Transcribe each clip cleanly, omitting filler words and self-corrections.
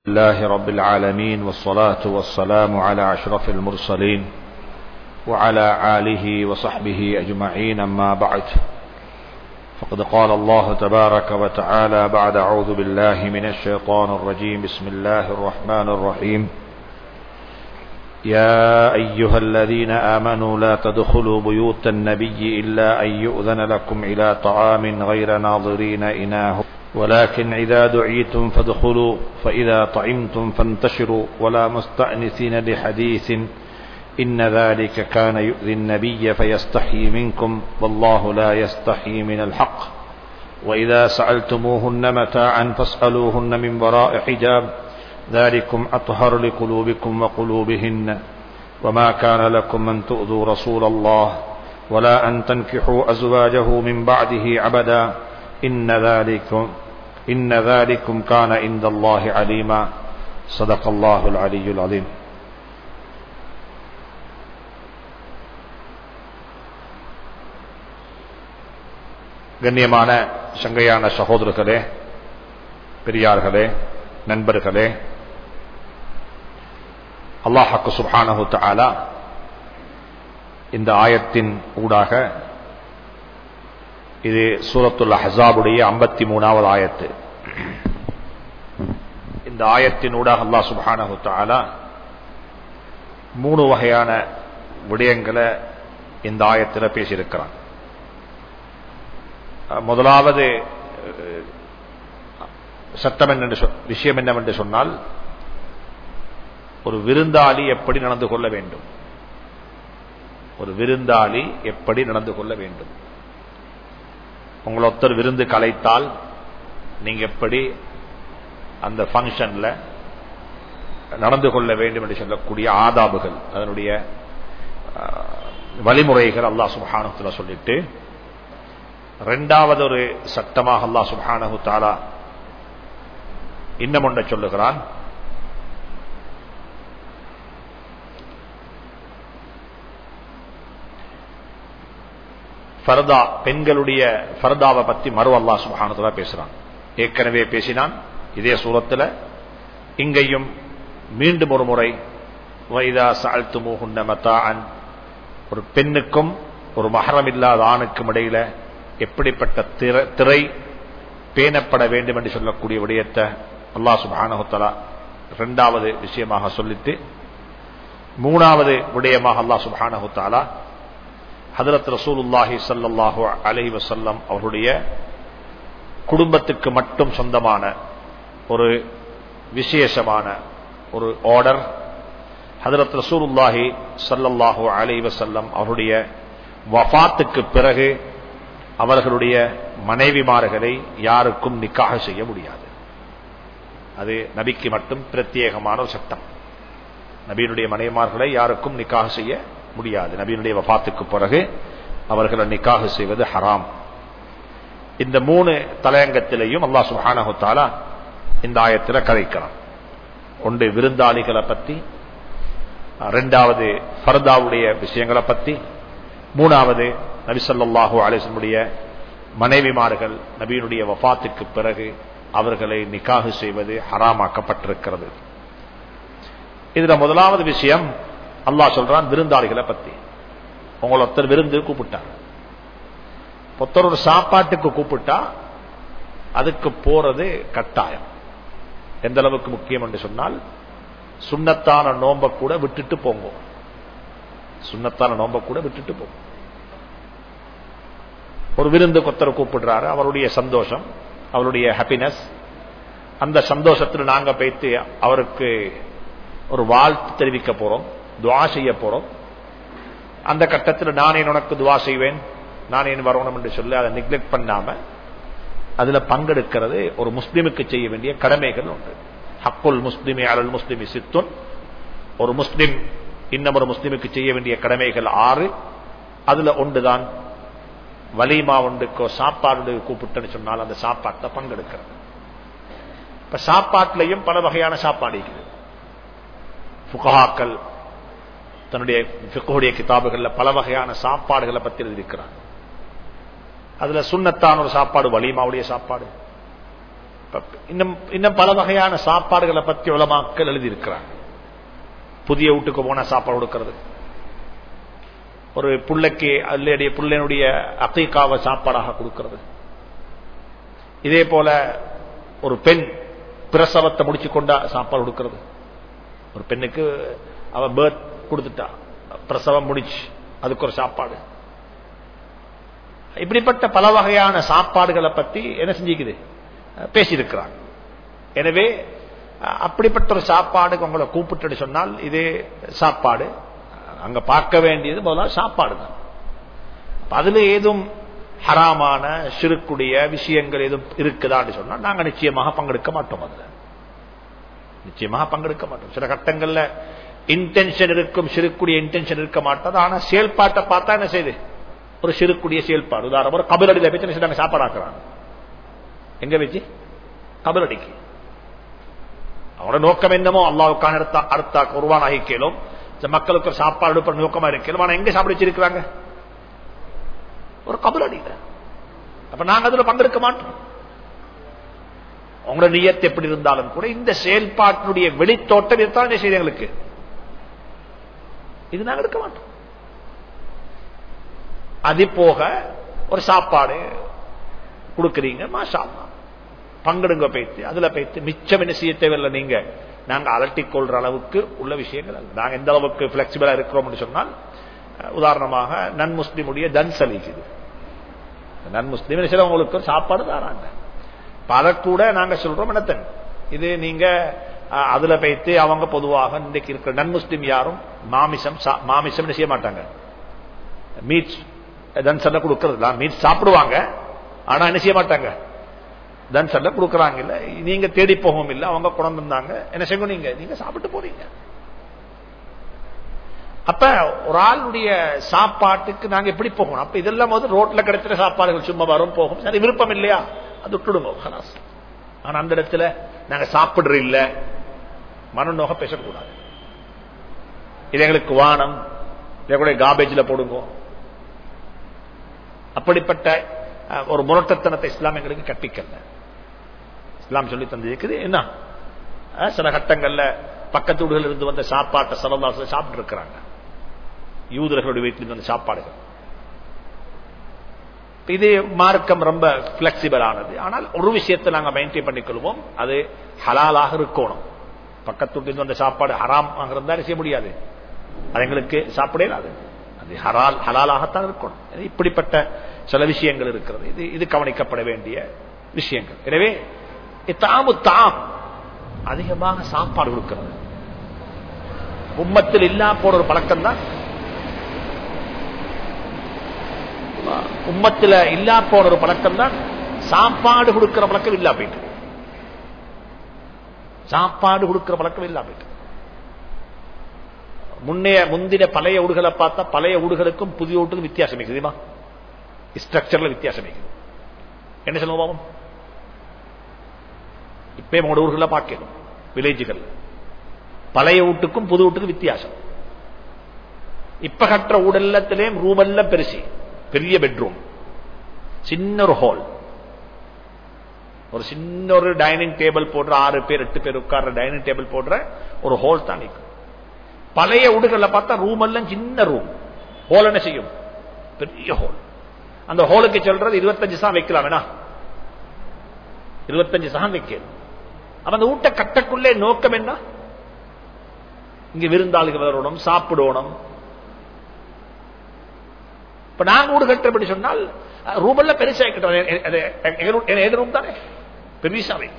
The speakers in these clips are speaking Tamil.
الله رب العالمين والصلاة والسلام على أشرف المرسلين وعلى آله وصحبه أجمعين أما بعد فقد قال الله تبارك وتعالى بعد أعوذ بالله من الشيطان الرجيم بسم الله الرحمن الرحيم يا أيها الذين آمنوا لا تدخلوا بيوت النبي إلا أن يؤذن لكم إلى طعام غير ناظرين إناه ولكن إذا دعيتم فادخلوا فإذا طعمتم فانتشروا ولا مستأنسين لحديث إن ذلك كان يؤذي النبي فيستحيي منكم والله لا يستحيي من الحق وإذا سألتموهن متاعا فاسألوهن من وراء حجاب ذلكم أطهر لقلوبكم وقلوبهن وما كان لكم أن تؤذوا رسول الله ولا أن تنكحوا أزواجه من بعده أبدا إن ذلكم كان عند الله عليما صدق الله العلي العظيم. கண்ணியமான சங்கையான சகோதரர்களே, பெரியார்களே, நண்பர்களே, அல்லாஹ் சுப்ஹானஹு தஆலா இந்த ஆயத்தின் ஊடாக, இது சூரத்துல் அஹ்ஸாபுடைய 53வது ஆயத்து. இந்த ஆயத்தின் ஊடாக அல்லாஹ் சுப்ஹானஹு தஆலா 3 வகையான விடயங்களை இந்த ஆயத்தில் பேசியிருக்கிறான். முதலாவது விஷயம் என்னவென்று சொன்னால், ஒரு விருந்தாளி எப்படி நடந்து கொள்ள வேண்டும், ஒரு விருந்தாளி எப்படி நடந்து கொள்ள வேண்டும். உங்களை ஒருத்தர் விருந்து கலைத்தால் நீங்க எப்படி அந்த பங்கன்ல நடந்து கொள்ள வேண்டும் என்று சொல்லக்கூடிய ஆதாபுகள், அதனுடைய வழிமுறைகள் அல்லாஹ் சுப்ஹானஹு தஆலா சொல்லிட்டு, இரண்டாவது ஒரு சட்டமாக அல்லாஹ் சுப்ஹானஹு தஆலா இன்னும் ஒன்றை சொல்லுகிறான். ஃபர்தா, பெண்களுடைய ஃபர்தாவை பத்தி மறு அல்லாஹ் சுப்ஹானஹு வ தஆலா பேசுறான். ஏற்கனவே பேசினான் இதே சூரத்துல. இங்கேயும் மீண்டும் ஒரு முறை வைதா சஅல்துமூஹுன்ன மதாஅன், ஒரு பெண்ணுக்கும் ஒரு மஹரம் இல்லாத ஆணுக்கும் இடையில எப்படிப்பட்ட திரை பேணப்பட வேண்டும் என்று சொல்லக்கூடிய விடயத்தை அல்லாஹ் சுப்ஹானஹு வ தஆலா இரண்டாவது விஷயமாக சொல்லிட்டு, மூணாவது விடயமாக அல்லாஹ் சுப்ஹானஹு வ தஆலா ஹதரத் ரசூலுல்லாஹி ஸல்லல்லாஹு அலைஹி வஸல்லம் அவருடைய குடும்பத்துக்கு மட்டும் சொந்தமான ஒரு விசேஷமான ஒரு ஆர்டர், ஹதரத் ரசூலுல்லாஹி ஸல்லல்லாஹு அலைஹி வஸல்லம் அவருடைய வஃபாத்துக்கு பிறகு அவர்களுடைய மனைவிமார்களை யாருக்கும் நிக்காஹ் செய்ய முடியாது. அது நபிக்கு மட்டும் பிரத்யேகமான ஒரு சட்டம். நபியினுடைய மனைவிமார்களை யாருக்கும் நிக்காஹ் செய்ய முடியாது. நபியினுடைய வஃபாத்துக்கு பிறகு அவர்களை நிக்காஹ் செய்வது ஹராம். இந்த 3 தலையங்கத்திலையும் அல்லாஹ் சுப்ஹானஹு தஆலா இந்த ஆயத்தில் கதைக்கிறான். ஒன்று விருந்தாளிகளை பத்தி, இரண்டாவது ஃபர்தாவுடைய விஷயங்களை பத்தி, மூணாவது நபி ஸல்லல்லாஹு அலைஹி வஸல்லம் மனைவிமார்கள் நபியினுடைய வஃபாத்துக்கு பிறகு அவர்களை நிக்காஹ் செய்வது ஹராமாக்கப்பட்டிருக்கிறது. இதுல முதலாவது விஷயம் அல்லாஹ் சொல்றான் விருந்தாளிகளை பத்தி. உங்களை ஒருத்தர் விருந்து கூப்பிட்டார், ஒருத்தர் ஒரு சாப்பாட்டுக்கு கூப்பிட்டா அதுக்கு போறது கட்டாயம். எந்த அளவுக்கு முக்கியம் என்று சொன்னால், சுன்னத்தான நோம்ப கூட விட்டுட்டு போங்க, சுன்னத்தான நோம்ப கூட விட்டுட்டு போங்க. ஒரு விருந்து ஒருத்தர் கூப்பிடுறாரு, அவருடைய சந்தோஷம், அவருடைய ஹாப்பினஸ், அந்த சந்தோஷத்தில் நாங்க போய்த்து அவருக்கு ஒரு வாழ்த்து தெரிவிக்க போறோம், துஆ செய்ய போறோம். அந்த கட்டத்தில் நானே உனக்கு துஆ செய்வேன், நான் ஏன் வரணும் என்று சொல்லி அதை நெக்லெக்ட் பண்ணாம அதுல பங்கெடுக்கிறது ஒரு முஸ்லிமுக்கு செய்ய வேண்டிய கடமைகள் உண்டு. ஹக்குல் முஸ்லிமி அலல் முஸ்லிமி சித்துன், ஒரு முஸ்லிம் இன்னும் ஒரு முஸ்லிமுக்கு செய்ய வேண்டிய கடமைகள் 6. அதுல ஒன்றுதான் வலிமா ஒன்றுக்கோ சாப்பாடு கூப்பிட்டுன்னு சொன்னால் அந்த சாப்பாட்டை பங்கெடுக்கிறது. இப்ப சாப்பாட்டிலையும் பல வகையான சாப்பாடு இருக்குது. ஃபுகஹாக்கள் தன்னுடைய ஃபிக்ஹுடைய கிதாபுகள்ல பல வகையான சாப்பாடுகளை பத்தி எழுதியிருக்கிறார். அதுல சுன்னத்தான ஒரு சாப்பாடு வலிமாவுடைய சாப்பாடு, இன்னும் பல வகையான சாப்பாடுகளை பத்தி உலமாக்கள் எழுதியிருக்கிறாங்க. புதிய வீட்டுக்கு போனா சாப்பாடு கொடுக்கிறது, ஒரு புள்ளைக்கு அல்லடைய புள்ளையினுடைய அகீகாவை சாப்பாடாக கொடுக்கிறது. இதே போல ஒரு பெண் பிரசவத்தை முடிச்சு கொண்டா சாப்பாடு கொடுக்கிறது. ஒரு பெண்ணுக்கு அவ பேர்த் கொடுத்துட்டா, பிரசவம் முடிச்சு, அதுக்கு ஒரு சாப்பாடு. இப்படிப்பட்ட பல வகையான சாப்பாடுகளை பத்தி என்ன செஞ்சுக்குது, பேசியிருக்கிறாங்க. எனவே அப்படிப்பட்ட ஒரு சாப்பாடுக்கு உங்களை கூப்பிட்டு சொன்னால் இதே சாப்பாடு, அங்க பார்க்க வேண்டியது முதல்ல சாப்பாடு தான். அதுல ஏதும் ஹராமான ஷிர்க்குடைய விஷயங்கள் எதுவும் இருக்குதான்னு சொன்னா நாங்க நிச்சயமாக பங்கெடுக்க மாட்டோம். அதுல நிச்சயமாக பங்கெடுக்க மாட்டோம். சில கட்டங்கள்ல இன்டென்ஷன் இருக்கும், ஷிர்க்குடைய இன்டென்ஷன் இருக்க மாட்டோம். ஆனா செயல்பாட்டை பார்த்தா என்ன செய்யுது, ஒரு ஷிர்க்குடைய செயல்பாடு. உதாரணம், ஒரு கபலடியில வச்சு என்ன சாப்பாடு ஆக்குறாங்க. எங்க வச்சு? கபலடிக்கு. அவனோட நோக்கம் என்னமோ அல்லாஹ்வுக்கான அர்த்தா குர்பான் ஆகிக்கலும் மக்களுக்கு ஒரு சாப்பாடு நோக்கமா இருக்கலும். ஆனா எங்க சாப்பிட வச்சிருக்கிறாங்க? ஒரு கபலடியில. அப்ப நாங்க அதுல பங்கெடுக்க மாட்டோம். உங்களோட நியத்து எப்படி இருந்தாலும் கூட இந்த செயல்பாட்டினுடைய வெளித்தோட்டம் இதுதான் என்ன செய்யுது எங்களுக்கு, இது நாங்க எடுக்க மாட்டோம். அது போக ஒரு சாப்பாடு கொடுக்குறீங்க, மாஷா அல்லாஹ் பங்கெடுங்க, போய்த்து அதுல போய்த்து மிச்சம் என்ன செய்ய தேவையில்லை. நீங்க நாங்க அலட்டிக் கொள்ற அளவுக்கு உள்ள விஷயங்கள் அல்ல. நாங்க எந்த அளவுக்கு பிளெக்சிபிளா இருக்கிறோம் சொன்னால், உதாரணமாக நன் முஸ்லிமுடைய தன்சலி, நன் முஸ்லிம் சிலவங்களுக்கு ஒரு சாப்பாடு தராங்க. பல கூட நாங்க சொல்றோம் என்னத்தன், இது நீங்க அதுல போய்த்து அவங்க பொதுவாக இன்றைக்கு இருக்கிற நன் முஸ்லிம் யாரும் மாமிசம் செய்ய மாட்டாங்க. மீட் தன்சல்ல கொடுக்கறது, மீட் சாப்பிடுவாங்க, ஆனா என்ன செய்ய மாட்டாங்க, தன்சல்ல கொடுக்கறாங்க. இல்ல நீங்க தேடி போகவும் இல்லை, அவங்க குணம் இருந்தாங்க, என்ன செய்யும், நீங்க சாப்பிட்டு போறீங்க. அப்ப ஒரு ஆளுடைய சாப்பாட்டுக்கு நாங்க எப்படி போகணும்? அப்ப இதெல்லாம் வந்து ரோட்ல கிடைக்கிற சாப்பாடுகள் சும்மா வரும் போகும், சரி விருப்பம் இல்லையா அது விட்டுடுங்க. ஆனா அந்த இடத்துல நாங்க சாப்பிடுற இல்ல மனநோக பேசக்கூடாது. இது எங்களுக்கு வானம், இதை கூட காபேஜ்ல போடுங்க. அப்படிப்பட்ட ஒரு முரட்டத்தனத்தை இஸ்லாம் எங்களுக்கு கற்பிக்கல. இஸ்லாம் சொல்லி தந்திருக்குது என்ன, சில கட்டங்கள்ல பக்கத்து வீடுகள் இருந்து வந்த சாப்பாட்டை ஸல்லல்லாஹு அலைஹி வஸல்லம் சாப்பிட்டு இருக்கிறாங்க, யூதர்களுடைய வீட்டில் வந்த சாப்பாடுகள். இது மார்க்கம் ரொம்ப பிளெக்சிபிள் ஆனது. ஆனால் ஒரு விஷயத்தை நாங்க மெயின்டைன் பண்ணிக்கொள்வோம், அது ஹலாலாக இருக்கணும். பக்கத்து வீட்டில் வந்த சாப்பாடு ஹராம் இருந்தா செய்ய முடியாது, அது எங்களுக்கு சாப்பிடலாது. அது ஹலாலாகத்தான் இருக்கணும். இப்படிப்பட்ட சில விஷயங்கள் இருக்கிறது, இது கவனிக்கப்பட வேண்டிய விஷயங்கள். எனவே தாம் அதிகமாக சாப்பாடு கொடுக்கிறது உம்மத்தில் இல்லா போற ஒரு பழக்கம் தான், உம்மத்தில் இல்லா போன ஒரு பழக்கம் தான் சாப்பாடு கொடுக்கிற பழக்கம் இல்லா போயிட்டு. சாப்பாடு கொடுக்கிற பழக்கம் இல்லா போயிட்டு. முந்தின பழைய ஊடுகளை பார்த்தா பழைய ஊடுகளுக்கும் புதிய ஊட்டுக்கும் வித்தியாசம் இருக்குதுமா, ஸ்ட்ரக்சர்ல வித்தியாசம் இருக்குது. என்ன சொல்லுவோம், இப்ப உங்களோட ஊர்களை பார்க்கணும், வில்லேஜுகள் பழைய வீட்டுக்கும் புது வீட்டுக்கும் வித்தியாசம். இப்ப கட்டுற ஊடல்லத்திலே ரூம் எல்லாம் பெருசி, பெரிய பெட்ரூம், சின்ன ஒரு ஹால், ஒரு சின்ன ஒரு டைனிங் டேபிள் போடுற 6 பேர் 8 பேர் உட்கார்ற டைனிங் டேபிள் போடுற ஒரு ஹால் தான் நிற்கும். பழைய வீடுகள்ல பார்த்தா ரூம் எல்லாம் சின்ன ரூம், ஹால் என்ன செய்யும், பெரிய ஹால். அந்த ஹாலுக்கு சொல்றது 25 சகம் வைக்கலாம், வேணா 25 சகம் வைக்கணும். அப்ப அந்த ஊட்ட கட்டக்குள்ளே நோக்கம் என்ன, இங்க விருந்தாளிகள் வரணும், சாப்பிடணும். இப்ப நாங்க ஊடு கட்டப்படி சொன்னால் ரூம் எல்லாம் பெருசா கட்டுறோம், ரூம் தானே பெருசா வைக்கும்.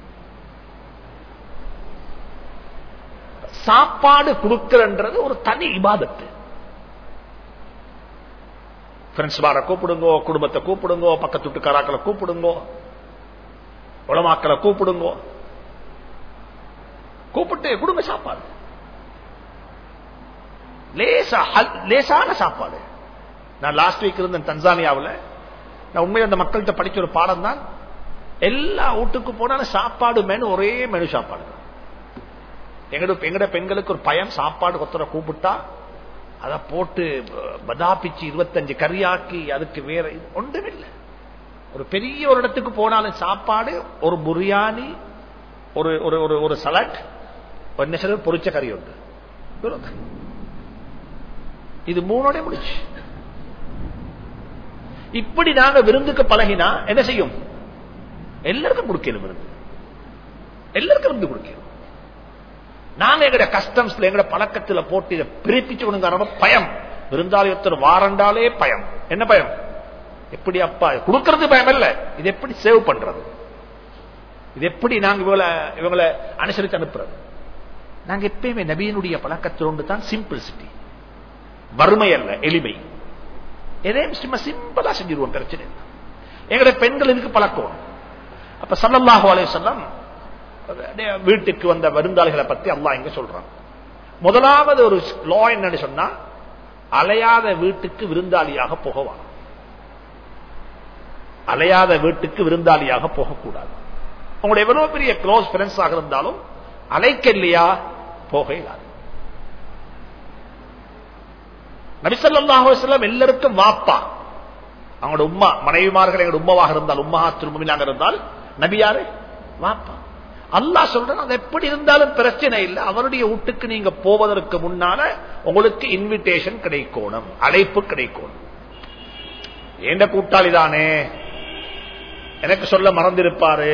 சாப்பாடு கொடுக்கிறது ஒரு தனி இபாதத்து. ஃப்ரெண்ட்ஸ் பார கூப்பிடுங்கோ, குடும்பத்தை கூப்பிடுங்கோ, பக்கத்து வீட்டுக்காராக்களை கூப்பிடுங்கோ, உலமாக்களை கூப்பிடுங்கோ, கூப்பிட்டு கொடுங்க சாப்பாடு. லேசான சாப்பாடு. நான் லாஸ்ட் வீக் இருந்தேன் தன்சானியாவில். நான் உண்மையை அந்த மக்கள்கிட்ட படிச்ச ஒரு பாடம் தான், எல்லா வீட்டுக்கு போனாலும் சாப்பாடு மெனு ஒரே மெனு சாப்பாடு தான். எங்கட பெண்களுக்கு ஒரு பயம், சாப்பாடு கொத்தரை கூப்பிட்டா அதை போட்டு பதாபிச்சு 25 கறியாக்கி அதுக்கு வேற ஒன்றுமில்லை. ஒரு பெரிய ஒரு இடத்துக்கு போனாலும் சாப்பாடு ஒரு பிரியாணி, ஒரு ஒரு சலாட், என்ன சொல்ற பொரிச்ச கறி உண்டு. இது 3 முடிச்சு. இப்படி நாங்க விருந்துக்கு பழகினா என்ன செய்யும்? எல்லாருக்கும் கொடுக்கணும் விருந்து, எல்லாருக்கும் விருந்து கொடுக்கணும். நாங்க எங்கட கஸ்டம்ஸ்ல எங்கட பழக்கத்துல போட்டு இதை பிரிப்பிச்சு பயம். விருந்தாளியத்தர் வாரண்டாலே பயம். என்ன பயம்? எப்படி அப்பா கொடுக்கறது பயம் இல்ல, இது எப்படி சேவ் பண்றது, இது எப்படி நாங்க இவங்களை அனுசரித்து அனுப்புறது. நாங்க எப்பயுமே நபியினுடைய பழக்கத்தில் தான் சிம்பிள்சிட்டி, வறுமை அல்ல எளிமை. எதையும் சிம்பிளா செஞ்சிருவோம், பிரச்சனை. எங்களுடைய பெண்கள் இதுக்கு பழக்கம். அப்ப ஸல்லல்லாஹு அலைஹி வஸல்லம் வீட்டுக்கு வந்த விருந்தாளிகளை பத்தி அல்லாஹ் இங்க சொல்றான். முதலாவது ஒரு லா என்னன்னு சொன்னா, அலையாத வீட்டுக்கு விருந்தாளியாக போகலாம். அலையாத வீட்டுக்கு விருந்தாளியாக போகக்கூடாது. உங்களுடைய எவ்வளவு பெரிய க்ளோஸ் ஃப்ரெண்ட்ஸ் ஆக இருந்தாலும் அலைக்க இல்லையா போக இயலாது. நபி ஸல்லல்லாஹு அலைஹி வஸல்லம் எல்லாருக்கும் வாப்பா. அவங்களோட உம்மா, மனைவிமார்கள் எங்களோட உம்மாவாக இருந்தால், உம்மஹாத்துல் முஃமினாக இருந்தால் நபி யாரு? வாப்பா. அல்லாஹ் சொல்றான், அது எப்படி இருந்தாலும் பிரச்சனை இல்லை, அவருடைய வீட்டுக்கு நீங்க போவதற்கு முன்னால உங்களுக்கு இன்விடேஷன் கிடைக்கணும், அழைப்பு கிடைக்கணும். ஏண்ட கூட்டாளி தானே, எனக்கு சொல்ல மறந்திருப்பாரு,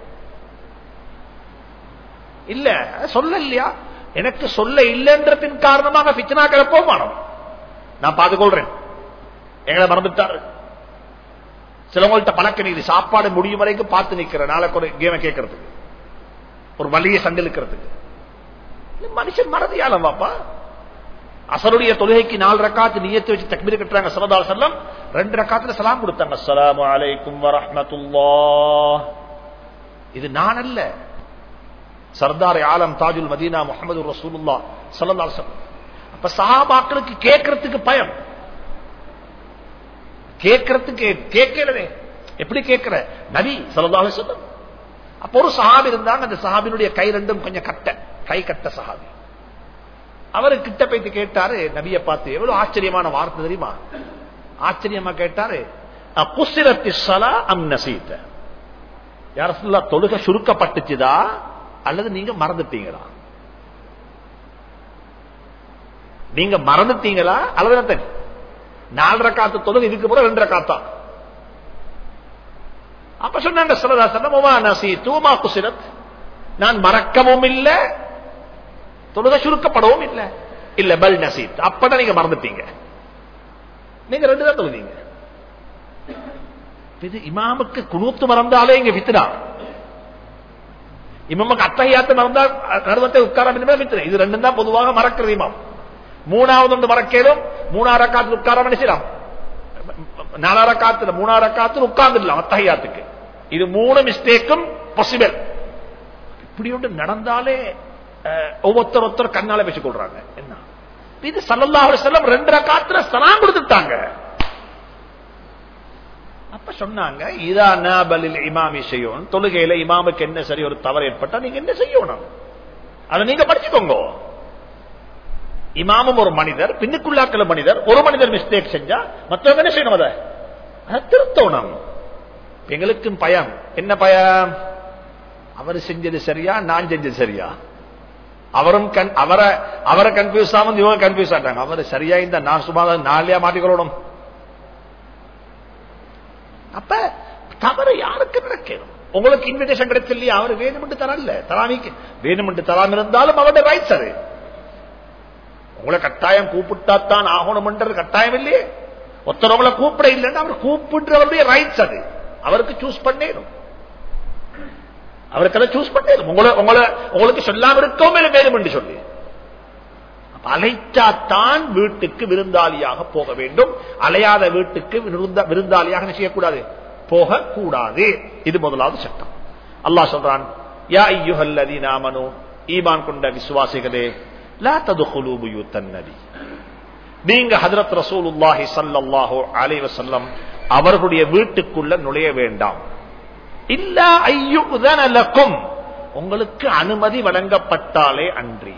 இல்ல சொல்ல இல்லையா, எனக்கு சொல்ல இல்லைன்றதின் காரணமாக ஃபித்னா கிளப்ப மாட்டோம். நான் பார்த்துக்கொள்றேன், எங்களை மறந்துட்டாரு. சிலவங்கள்ட்ட பழக்க நீதி சாப்பாடு முடியும் வரைக்கும் பார்த்து நிக்கிற, நாளைக்கு ஒரு கேமை கேட்கறதுக்கு, ஒரு வலிய சண்டிலுக்கிறதுக்கு. மனுஷன் மறதியாலம் பாப்பா. அசருடைய தொழுகைக்கு 4 ரக்காத்து நியத்து வச்சு தக்பீர் கட்டுறாங்க ஸல்லல்லாஹு அலைஹி வஸல்லம். 2 ரக்காத்துல சலாம் கொடுத்தாங்க, அஸ்ஸலாமு அலைக்கும் வரஹ்மத்துல்லாஹ். இது நான் அல்ல, சர்தார் ஆலம் தாஜுல் மதீனா முஹம்மது ரசூலுல்லாஹ் ஸல்லல்லாஹு அலைஹி வஸல்லம். அப்ப சஹாபாக்களுக்கு கேட்கறதுக்கு பயம், கேட்கறதுக்கு கேட்கலவே. எப்படி கேட்கிற? நபி ஸல்லல்லாஹு அலைஹி வஸல்லம். அப்ப ஒரு சஹாபி இருந்தாங்க, அந்த சஹாபினுடைய கை ரெண்டும் கொஞ்சம் கை கட்ட சஹாபி. அவரு கிட்ட போயிட்டு கேட்டாரு நபியை பார்த்து, எவ்வளவு ஆச்சரியமான வார்த்தை தெரியுமா? ஆச்சரியமா கேட்டாரு, குஸ்ஸிரத்தி ஸலா அம் நஸீத. யா ரசூலல்லாஹ், தொழுகை சுருக்கப்பட்டுச்சுதா அல்லது நீங்க மறந்துட்டீங்களா? நீங்க மறந்துட்டீங்களா அல்லது 4 ரக்காத்து தொழுகை, இதுக்கு போற 2 ரக்காத்தா? அப்ப சொன்னாங்க ஸல்லல்லாஹு அலைஹி வஸல்லம், வமா நஸீது வமா குஸிரத், நான் மறக்கவும் இல்ல, தொழுகை சுருக்கப்படவும் இல்ல. இல்ல பல் நஸீத், அப்பதான் நீங்க மறந்துட்டீங்க, நீங்க 2 தான் தொழுதீங்க. இது இமாமுக்கு குனூத்து மறந்தாலே இங்க ஃபித்னா, இமாமுக்கு அத்தஹியாத்து மறந்தா நடுவத்தை உட்கார ஃபித்னா. இது 2 தான் பொதுவாக மறக்கிறது இமாம். 3வது ஒன்று மறக்கலும், 3 ரக்காத்துல உட்கார நினைச்சலாம், 4 ரக்காத்துல 3 ரக்காத்துல உட்கார்ந்துடலாம் அத்தஹியாத்துக்கு. இது 3 மிஸ்டேக்கும் பாசிபிள். இப்படி ஒன்று நடந்தாலே ஒவ்வொருத்தர் கண்ணால பேசிக் கொள்றாங்க. என்ன இது? ஸல்லல்லாஹு அலைஹி வஸல்லம் 2 ரக்காத்துல சலாம் கொடுத்துட்டாங்க. அப்ப சொன்னாங்க, இதா நாபலில் இமாமி ஷைஉன், தொழுகையில இமாமுக்கு என்ன சரி ஒரு தவறு ஏற்பட்டா நீங்க என்ன செய்யணும், அதை நீங்க படிச்சுக்கோங்க. இமாமும் ஒரு மனிதர், பின்னுக்குள்ளாக்கள மனிதர். ஒரு மனிதர் மிஸ்டேக் செஞ்சா மற்றவங்க என்ன செய்யணும், அதை திருத்தணும். எங்களுக்கும் பயம். என்ன பயம்? அவர் செஞ்சது சரியா, நான் செஞ்சது சரியா? அவரும் அவரை கன்ஃபியூஸ் ஆகும், இவங்க கன்ஃபியூஸ் ஆட்டாங்க. அவர் சரியா இந்த நான் சும்மா நாளையா மாட்டிக்கொள்ளணும். அப்ப தவறு யாருக்கு நடக்கணும்? உங்களுக்கு இன்விடேஷன் கிடைச்சலையா, அவர் வேணுமென்று தரல, தராமிக்கு வேணுமென்று தராம இருந்தாலும் அவருடைய ரைட்ஸ் அது. உங்களை கட்டாயம் கூப்பிட்டாத்தான் ஆகணும்ன்றது கட்டாயம் இல்லையே. ஒருத்தரவங்களை கூப்பிட இல்லைன்னா அவர் கூப்பிடுறவருடைய ரைட்ஸ் அது, அவருக்கு சூஸ் பண்ணேனும், அவருக்கு அதை சூஸ் பண்ணேனும். உங்களுக்கு சொல்லாம இருக்கவும் வேணும் என்று சொல்லி அழைச்சாத்தான் வீட்டுக்கு விருந்தாளியாக போக வேண்டும். அலையாத வீட்டுக்கு விருந்தாளியாக செய்யக்கூடாது, போகக்கூடாது. இது முதலாவது சட்டம். அல்லாஹ் சொல்றான், யா அய்யுஹல்லதீன ஆமனூ, ஈமான் கொண்ட விசுவாசிகளே, லா ததுகுலூ புயூத்தன் நபி, நீங்க ஹஜ்ரத் ரசூலுல்லாஹி ஸல்லல்லாஹு அலைஹி வஸல்லம் அவர்களுடைய வீட்டுக்குள்ள நுழைய வேண்டாம். இல்லா அய்யுதன லக்கும், உங்களுக்கு அனுமதி வழங்கப்பட்டாலே அன்றி.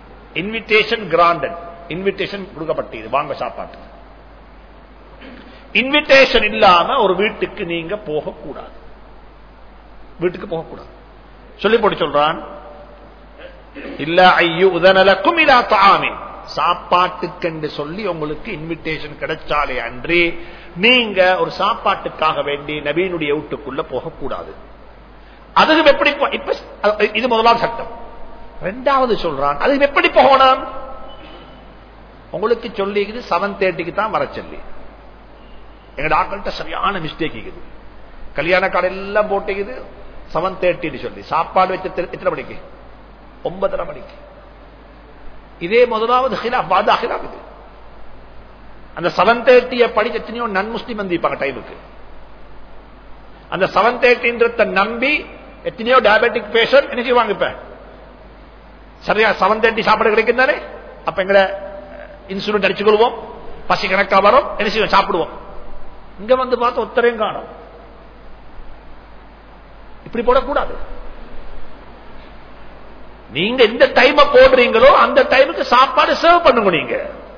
இன்விடேஷன் கிராண்டட், இன்விடேஷன் கொடுக்கப்பட்டது, வாங்க சாப்பாட்டு. இன்விடேஷன் இல்லாம ஒரு வீட்டுக்கு நீங்க போகக்கூடாது. வீட்டுக்கு போகக்கூடாது. சொல்லி போட்டு சொல்றான், இல்ல ஐயோ உதனலக்கும் இல்லா தாமின், சாப்பாட்டுக்கு சொல்லி உங்களுக்கு இன்விடேஷன் கிடைச்சாலே அன்றி நீங்க ஒரு சாப்பாட்டுக்காக வேண்டி நபியினுடைய வீட்டுக்குள்ள போகக்கூடாது. அதுக்கு எப்படி இப்ப இது முதலாவது சட்டம். ரெண்டாவது சொல்றான், அதுக்கு எப்படி போகணும்? உங்களுக்கு சொல்லிக்குது 7:30 தான் வர சொல்லி. எங்க டாக்டர்கிட்ட சரியான மிஸ்டேக் இருக்குது. கல்யாண கார்டு எல்லாம் போட்டுக்குது 7:30 சொல்லி. சாப்பாடு வச்சு எத்தனை மணிக்கு? 9:30 மணிக்கு. இதே முதலாவது ஹிலாப் வாதா ஹிலாப். இது அந்த 7:30 படிச்சு எத்தனையோ நன் முஸ்லிம் வந்திருப்பாங்க டைமுக்கு. அந்த 7:30 நம்பி எத்தனையோ டயபெட்டிக் பேஷண்ட் என்ன செய்வாங்க? இப்ப சரியா 7:30 சாப்பாடு கிடைக்கும் தானே, அப்ப எங்க இன்சுலின் அடிச்சு கொள்வோம், பசி கணக்கா வரும், என்ன செய்வோம்? சாப்பிடுவோம். இங்க வந்து பார்த்து ஒத்தரையும் காணும். இப்படி போடக்கூடாது. நீங்க எந்த டைம் போடுறீங்களோ அந்த டைமுக்கு சாப்பாடு சர்வ் பண்ணுங்க. நீங்க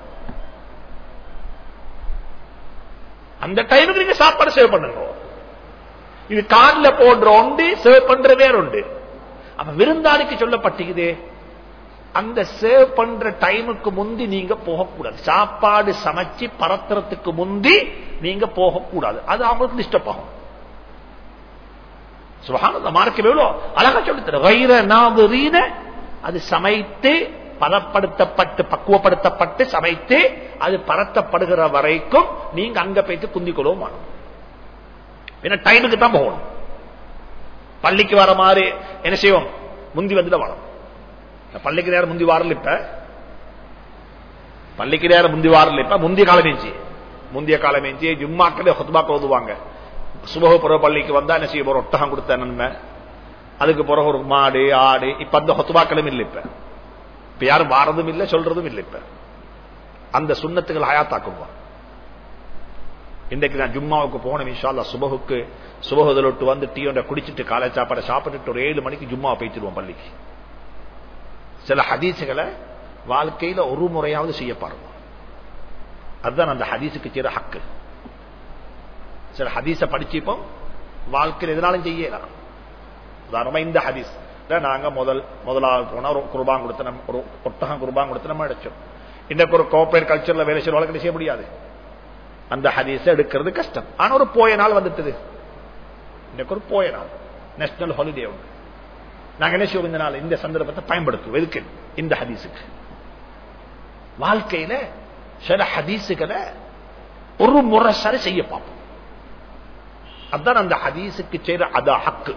அந்த டைமுக்கு நீங்க சாப்பாடு சர்வ் பண்ணுங்க. இது கார்ல போடுற உண்டு, சர்வ் பண்ற வேற உண்டு. அப்ப விருந்தாளிக்கு சொல்லப்பட்டிருக்குது, அந்த சர்வ் பண்ற டைமுக்கு முந்தி நீங்க போகக்கூடாது. சாப்பாடு சமைச்சு பரத்துறதுக்கு முந்தி நீங்க போகக்கூடாது. அது அவங்களுக்கு டிஸ்டர்ப் ஆகும். சுபஹானல்லாஹ், மார்க்கம் எவ்வளவு அழகா சொல்லித்தர. அது சமைத்து பதப்படுத்தப்பட்டு பக்குவப்படுத்தப்பட்டு சமைத்து அது பரத்தப்படுகிற வரைக்கும் நீங்க அங்க போயிட்டு குந்திக்கொள்ளவும் மாட்டோம். ஏன்னா டைமுக்கு தான் போகணும். பள்ளிக்கு வர மாதிரி என்ன செய்வோம்? முந்தி வந்துட்டு வரோம். பள்ளிக்கு நேரம் முந்தி வாரல. இப்ப பள்ளிக்கு நேரம் முந்தி வாரல. இப்ப முந்திய காலமேஞ்சி ஜும்மாக்களே ஹுத்பாக்கள் ஓதுவாங்க. சுபஹ பிறகு பள்ளிக்கு வந்தா என்ன செய்ய போற? ஒட்டகம் கொடுத்த நன்மை, அதுக்கு பிறகு ஒரு மாடு ஆடு. இப்ப அந்த ஹுத்பாக்களும் இல்லை. இப்ப யாரும் வாரதும் இல்லை, சொல்றதும் இல்லை. இப்ப அந்த சுன்னத்துகள் ஹயாத்தாக்குவோம். இன்றைக்கு நான் ஜும்மாவுக்கு போகணும் இன்ஷா அல்லாஹ். சுபஹுதலொட்டு வந்து டீ ஒன்றை குடிச்சிட்டு காலை சாப்பாடை சாப்பிட்டுட்டு ஒரு 7 மணிக்கு ஜும்மாவை போயிடுவோம் பள்ளிக்கு. சில ஹதீசுகளை வாழ்க்கையில ஒரு முறையாவது செய்ய பாருங்க. அதுதான் அந்த ஹதீஸுக்கு செய்யற ஹக்கு. சில ஹதீஸ படிச்சுப்போம், வாழ்க்கையில் எதனாலும் செய்யலாம். உதாரணமா இந்த ஹதீஸ் நாங்க முதலாவது போனா ஒரு குர்பான் கொடுத்து, ஒரு ஒட்டகம் குர்பான் கொடுத்து நம்ம அடைச்சோம். இன்னைக்கு ஒரு கோஆபரேட் கல்ச்சர்ல வேலை செய்ய வாழ்க்கை செய்ய முடியாது. அந்த ஹதீஸை எடுக்கிறது கஷ்டம். ஆனா ஒரு போய நாள் வந்துட்டது. இன்னைக்கு ஒரு போய நாள், நேஷனல் ஹாலிடே உண்டு. நாங்க என்ன செய்வோம்? இந்த நாள், இந்த சந்தர்ப்பத்தை பயன்படுத்துவோம். எதுக்கு? இந்த ஹதீஸுக்கு. வாழ்க்கையில சில ஹதீஸுகளை ஒரு முறை சரி செய்ய பார்ப்போம். அதுதான் அந்த ஹதீஸுக்கு செய்யற அதா ஹக்கு.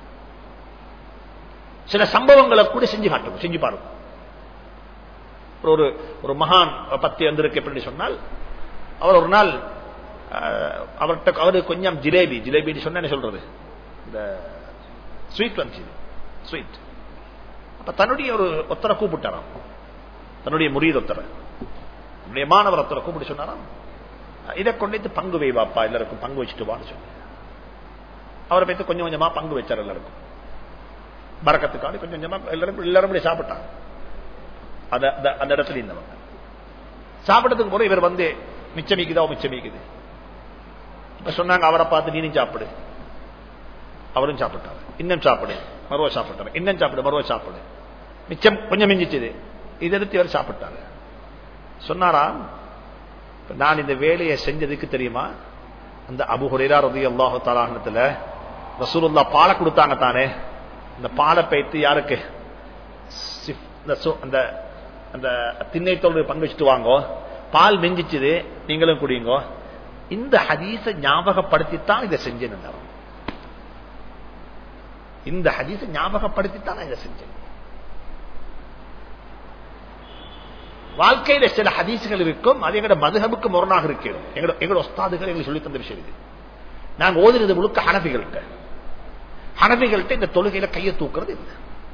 சில சம்பவங்களை கூட செஞ்சு காட்டுவோம், செஞ்சு பாருங்க. ஒரு மகான் பத்தி வந்திருக்கு. எப்படி சொன்னால், அவர் ஒரு நாள் அவரு கொஞ்சம் ஜிலேபி சொன்ன என்ன சொல்றது, இந்த ஸ்வீட் வந்து ஸ்வீட். அப்ப தன்னுடைய ஒரு ஒத்தரை கூப்பிட்டாராம், தன்னுடைய முரீத் ஒத்தரை, என்னுடைய மாணவர் ஒத்தரை கூப்பிட்டு சொன்னாராம், இதை கொண்டு பங்கு வைவாப்பா, எல்லாருக்கும் பங்கு வச்சுட்டு வான்னு சொன்ன. அவரை பத்தி கொஞ்சம் கொஞ்சமா பங்கு வச்சார் எல்லாருக்கும். பரக்கத்துக்காக கொஞ்சம் கொஞ்சமா எல்லாரும் சாப்பிட்டாங்க. அந்த இடத்துல இருந்தவங்க சாப்பிட்டதுக்கு போற இவர் வந்து மிச்சமிக்குது. இப்ப சொன்னாங்க, அவரை பார்த்து நீனும் சாப்பிடு. அவரும் சாப்பிட்டாரு. இன்னும் சாப்பிடு, மறுவ சாப்பிட்டாரு. இன்னும் சாப்பிடு, மறுவ சாப்பிடு. மிச்சம் கொஞ்சம் மிஞ்சிச்சது. இதை எடுத்து அவர் சாப்பிட்டாரு. சொன்னாராம், நான் இந்த வேலையை செஞ்சதுக்கு தெரியுமா, அந்த அபூ ஹுரைரா ரலியல்லாஹு தஆலா அன்ஹுல ரசூலுல்லாஹ் பாலை கொடுத்தாங்க தானே, இந்த பாலை பைத்து யாருக்கு அந்த திண்ணைத்தோடு பங்கு வச்சுட்டு வாங்கோ, பால் மெஞ்சிச்சுது, நீங்களும் குடிங்கோ. இந்த ஹதீஸை ஞாபகப்படுத்தித்தான் இதை செஞ்சேன். இந்த ஹதீஸை ஞாபகப்படுத்தித்தான் இதை செஞ்சேன். வாழ்க்கையில சில ஹதீசுகள் இருக்கும், அது எங்களோட மதுஹபுக்கு முரணாக இருக்கிறோம். எங்களோட உஸ்தாதுகள் எங்களுக்கு சொல்லி தந்த விஷயம் இது. நாங்க ஓதுறது முழுக்க ஹனபிகள்கிட்ட இந்த தொழுகையில கையை தூக்குறது இல்லை.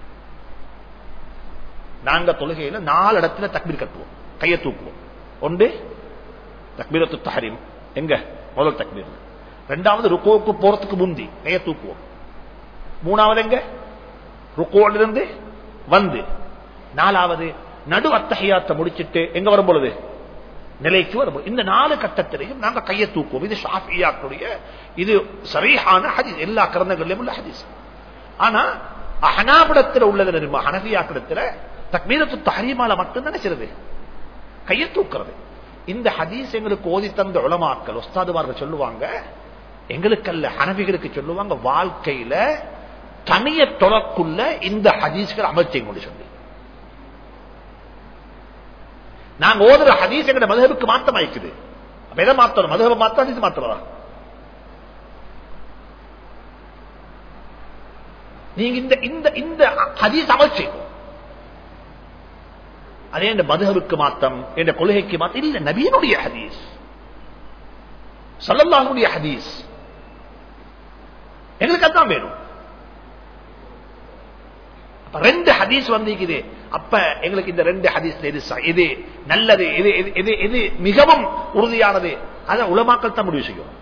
நாங்க தொழுகையில 4 இடத்துல தக்பீர் கட்டுவோம், கையை தூக்குவோம். ஒன்று தக்பீரத்து தஹரீம், எங்க முதல் தக்பீர். 2வது ருக்குவுக்கு போறதுக்கு முந்தி கையை தூக்குவோம். 3வது எங்க ருக்குவோல இருந்து வந்து. 4வது நடு அத்தஹியாத்தை முடிச்சிட்டு எங்க வரும் பொழுது நிலைக்கு வரும். இந்த 4 கட்டத்திலையும் நாங்க கையை தூக்குவோம். இது ஷாஃபியாக்களுடைய இது சரியான ஹதீஸ், எல்லா கிரந்தங்களிலும் உள்ள ஹதீஸ். ஆனா ஹனாபிடத்தில் உள்ளது தெரியுமா, ஹனஃபியாக்கிடத்துல தக்பீரத்து தஹ்ரீமால மட்டும் நினைச்சிருது கையை தூக்குறது. இந்த ஹதீஸ் எங்களுக்கு ஓதி தந்த உலமாக்கள் உஸ்தாதுமார்கள் சொல்லுவாங்க, எங்களுக்கு அல்ல ஹனஃபிகளுக்கு சொல்லுவாங்க, வாழ்க்கையில தனிய தொழக்குள்ள இந்த ஹதீஸ்கள் அமல் செய்ய சொல்லி. நாங்க ஓதுற ஹதீஸ் எங்க மதுஹபுக்கு மாத்தம் ஆயிக்குது. எதை மாத்தணும்? மதுஹப மாத்த ஹதீஸ் மாத்தறதா? நீங்க இந்த ஹதீஸ் அமல் செய்யும். அதே இந்த மதுஹபுக்கு மாத்தம், இந்த கொள்கைக்கு மாத்தம் இல்ல. நபியினுடைய ஹதீஸ், ஸல்லல்லாஹுடைய ஹதீஸ் எங்களுக்கு அதான் வேணும். 2 ஹதீஸ் வந்திருக்குது. அப்ப எங்களுக்கு இந்த 2 ஹதீஸ்ல எது நல்லது, எது மிகவும் உறுதியானது, அதை உலமாக்கள் தான் முடிவு செய்யும்.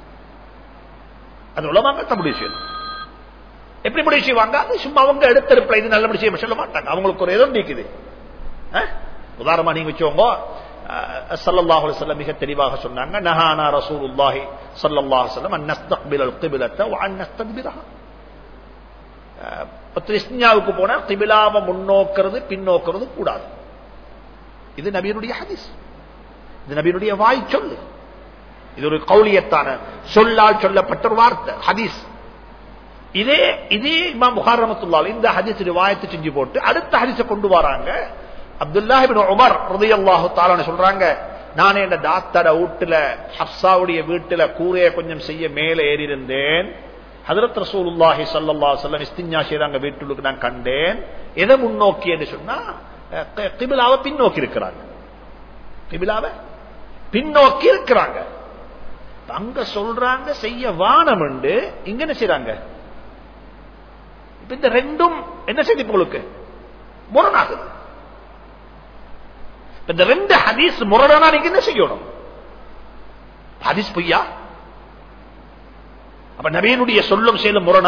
அது உலமாக்கள் தான் முடிவு செய்யணும். எப்படி முடிவு செய்வாங்க? அது சும்மா அவங்க எடுத்திருப்ப இது நல்ல முடிவு சொல்ல மாட்டாங்க. அவங்களுக்கு ஒரு எதோ இருக்குது. உதாரணமா நீங்க வச்சுக்கோங்க, ஸல்லல்லாஹு அலைஹி வஸல்லம் மிக தெளிவாக சொன்னாங்க, நஹானா ரசூலுல்லாஹி ஸல்லல்லாஹு அலைஹி வஸல்லம் அன் நஸ்தக்பிலல் கிப்லத வ அன் நஸ்தத்பிரஹா. இஸ்திஞ்சாவுக்கு போனா கிபிலாவை முன்னோக்கிறது பின்னோக்கிறது கூடாது. இது நபியினுடைய ஹதீஸ், இது நபியினுடைய வாய் சொல்லு. இது ஒரு கௌலியத்தான சொல்லால் சொல்லப்பட்ட ஒரு வார்த்தை ஹதீஸ். இதே இமாம் புகாரி ரஹ்மத்துல்லாஹி அலைஹி இந்த ஹதீஸ் ரிவாயத் செஞ்சு போட்டு அடுத்த ஹதீஸை கொண்டு வராங்க. அப்துல்லாஹ் இப்னு உமர் ரலியல்லாஹு தஆலா சொல்றாங்க, நான் என் டாக்டர் வீட்டுல ஹப்சாவுடைய வீட்டுல கூரையை கொஞ்சம் செய்ய மேலே ஏறி இருந்தேன். ஹஜ்ரத் ரசூலுல்லாஹி ஸல்லல்லாஹு அலைஹி வஸல்லம் இஸ்திஞ்சா செய்றாங்க வீட்டுக்கு நான் கண்டேன். எதை முன்னோக்கி என்று சொன்னா கிபிலாவை பின்னோக்கி இருக்கிறாங்க. கிபிலாவை பின்னோக்கி இருக்கிறாங்க. அங்க சொல்றாங்க செய்ய வானம் என்று, இங்க என்ன செய்றாங்க? இந்த 2ம் என்ன செய்தி உங்களுக்கு முரணாகுது. இந்த 2 ஹதீஸ் முரணா நீங்க என்ன செய்யணும்? ஹதீஸ் பொய்யா? அப்ப நபியினுடைய சொல்லும் செயலும் முரணா?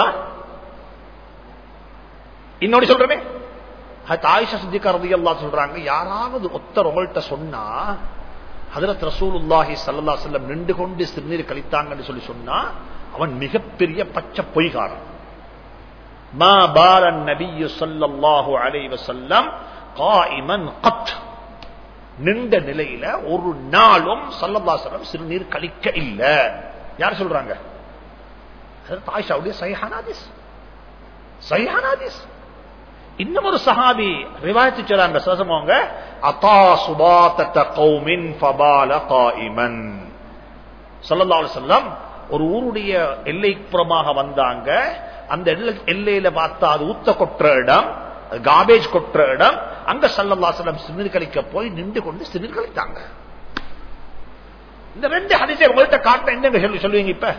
இன்னொரு சொல்றேன், ஆயிஷா சித்திகா ரலியல்லாஹு சொல்றாங்க, யாராவது ஒருத்தர் உங்கள்கிட்ட சொன்னா ஹஜ்ரத் ரசூலுல்லாஹி ஸல்லல்லாஹு அலைஹி வஸல்லம் நின்று கொண்டு சிறுநீர் கழித்தாங்கன்னு சொல்லி சொன்னா அவன் மிகப்பெரிய பச்சை பொய்காரன். மா பாலன் நபியு ஸல்லல்லாஹு அலைஹி வஸல்லம் காயிமன் கத், நின்ற நிலையில ஒரு நாளும் ஸல்லல்லாஹு அலைஹி வஸல்லம் சிறுநீர் கழிக்க இல்ல. யார் சொல்றாங்க? ஆயிஷாவுடைய சஹீஹான ஹதீஸ், சஹீஹான ஹதீஸ். இன்னும் ஒரு சஹாபி ரிவாயத் செய்றாங்க, சசமோங்க அத்தா சுபாத்தத கௌமின் ஃபபால காயிமன். ஸல்லல்லாஹு அலைஹி வஸல்லம் ஒரு ஊருடைய எல்லைப்புறமாக வந்தாங்க. அந்த எல்லையில பார்த்தா அது ஊத்த கொற்ற இடம், காபேஜ் கொற்ற இடம். அங்க ஸல்லல்லாஹு அலைஹி வஸல்லம் சிறுநீர் கழிக்க போய் நின்று கொண்டு சிறுநீர் கழித்தாங்க. இந்த 2 ஹதீஸை உங்கள்கிட்ட காட்ட என்ன சொல்லுவீங்க? இப்ப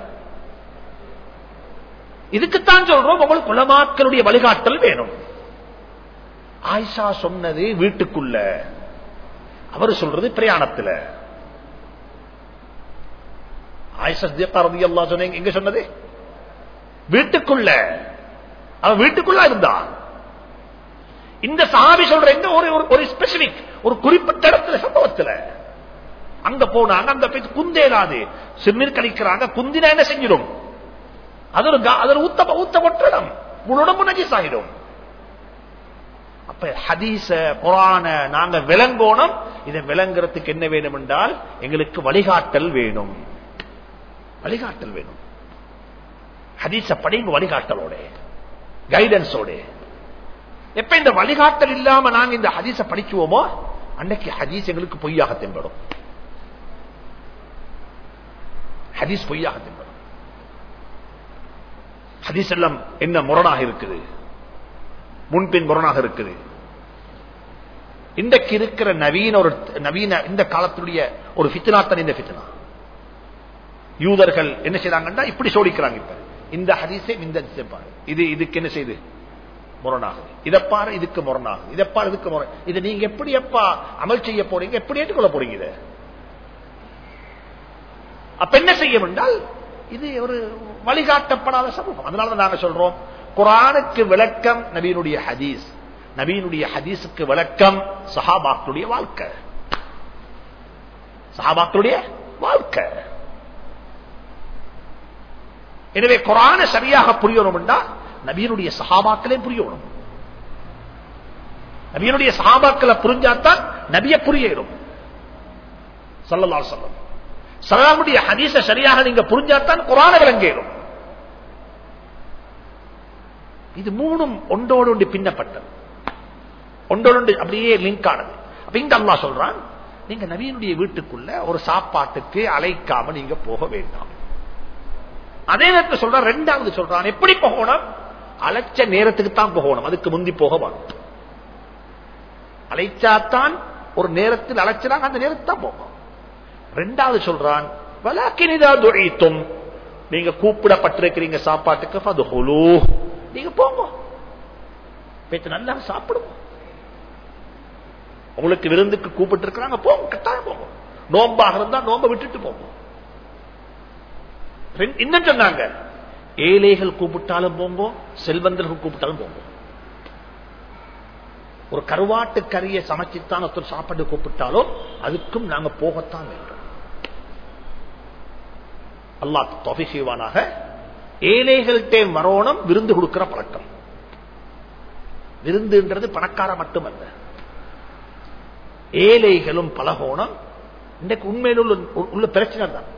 இதுக்குத்தான் சொல்றோம், உங்களுக்கு உலமாக்களுடைய வழிகாட்டல் வேணும். ஆயிஷா சொன்னது வீட்டுக்குள்ள, அவர் சொல்றது பிரயாணத்துல. ஆயிஷா சித்திகா ரலியல்லாஹு சொன்னீங்க, எங்க சொன்னது? வீட்டுக்குள்ள. அவன் வீட்டுக்குள்ள இருந்தான். இந்த சஹாபி சொல்ற எங்க ஒரு ஸ்பெசிபிக் ஒரு குறிப்பிட்ட இடத்துல சம்பவத்துல அங்க போனாங்க. அந்த குந்தேலாது சிறுநீர் கழிக்கிறாங்க. குந்தினா என்ன செஞ்சிடும்? அது ஊத்த ஒற்றிடம், முழு உடம்பு நஜீஸ் ஆகிடும். அப்ப ஹதீஸ குர்ஆன நாங்க விளங்கோணும். இதை விளங்குறதுக்கு என்ன வேணும் என்றால் எங்களுக்கு வழிகாட்டல் வேணும். வழிகாட்டல் வேணும். ஹதீஸ படிங்க வழிகாட்டலோட, கைடன்ஸோட. எப்ப இந்த வழிகாட்டல் இல்லாம நாங்க இந்த ஹதீஸ படிக்குவோமோ அன்னைக்கு ஹதீஸ் எங்களுக்கு பொய்யாக தென்படும். ஹதீஸ் பொய்யாக தென்படும். ஹதீஸ் எல்லாம் என்ன முரணாக இருக்குது, முன்பின் முரணாக இருக்குது. இன்றைக்கு இருக்கிற நவீன இந்த காலத்துடைய ஒரு ஃபித்னாத்தான் இந்த ஃபித்னா. யூதர்கள் என்ன செய்றாங்கன்னா இப்படி சோடிக்கிறாங்க. இப்ப இந்த ஹதீஸை இந்த இதுக்கு என்ன செய்து முரணாகுது, இதப்பாரு இதுக்கு முரணாகுது, இதப்பாரு இதுக்கு முரண். இதை நீங்க எப்படி எப்பா அமல் செய்ய போறீங்க, எப்படி ஏற்றுக்கொள்ள போறீங்க? இதை அப்ப என்ன செய்ய வேண்டால் இது ஒரு வழிகாட்டப்படாத சமூகம். அதனாலதான் நாங்க சொல்றோம், குர்ஆனுக்கு விளக்கம் நபியினுடைய ஹதீஸ், நபியினுடைய ஹதீஸுக்கு விளக்கம் சஹாபாக்களுடைய வாழ்க்கை. சஹாபாக்களுடைய வாழ்க்கை. எனவே குர்ஆனை சரியாக புரியணும்னா நபியினுடைய சஹாபாக்களே புரியணும். நபியினுடைய சஹாபாக்களை புரிஞ்சாத்தான் நபியை புரியும். ஸல்லல்லாஹு அலைஹி வஸல்லம் ஸல்லல்லாஹுடைய ஹதீஸை சரியாக நீங்க புரிஞ்சாத்தான் குர்ஆனை விளங்கேறும். இது மூணும் ஒன்றோடு ஒன்று பின்னப்பட்டது, ஒன்றோடு அப்படியே லிங்க் ஆனது. அப்ப இங்க அல்லாஹ் சொல்றான், நீங்க நபியினுடைய வீட்டுக்குள்ள ஒரு சாப்பாட்டுக்கு அழைக்காம நீங்க போக வேண்டாம். அதே நேரத்தில் சொல்ற ரெண்டாவது சொல்றான், எப்படி போகணும்? அழைச்ச நேரத்துக்கு தான் போகணும், அதுக்கு முந்தி போக வேணும். அழைச்சாத்தான் ஒரு நேரத்தில் அழைச்சாங்க, அந்த நேரத்தில் தான் போகும். ரெண்டாவது சொல்றான், வலாக்கினிதா துஈத்தும், நீங்க கூப்பிடப்பட்டிருக்கிறீங்க சாப்பாட்டுக்கு, ஃபதுஹுலூ, நீங்க போங்க, பேச்சு நல்லா சாப்பிடுவோம். உங்களுக்கு விருந்துக்கு கூப்பிட்டு இருக்கிறாங்க, போங்க, கட்டாயம் போங்க. நோம்பாக இருந்தா நோம்ப விட்டுட்டு போங்க. இன்னும் சொன்னாங்க, ஏழைகள் கூப்பிட்டாலும் போங்க, செல்வந்தர்கள் கூப்பிட்டாலும் போங்க. ஒரு கருவாட்டு கறியை சமைச்சுத்தான் ஒருத்தர் சாப்பாடு கூப்பிட்டாலும் அதுக்கும் நாங்க போகத்தான் வேண்டும். அல்லாஹ் தௌஃபீக் செய்வானாக. ஏழைகள்கிட்ட மரோணம் விருந்து கொடுக்கிற பழக்கம். விருந்துன்றது பணக்கார மட்டுமல்ல, ஏழைகளும் பலகோணம். இன்றைக்கு உண்மையில் உள்ள பிரச்சனை தான்,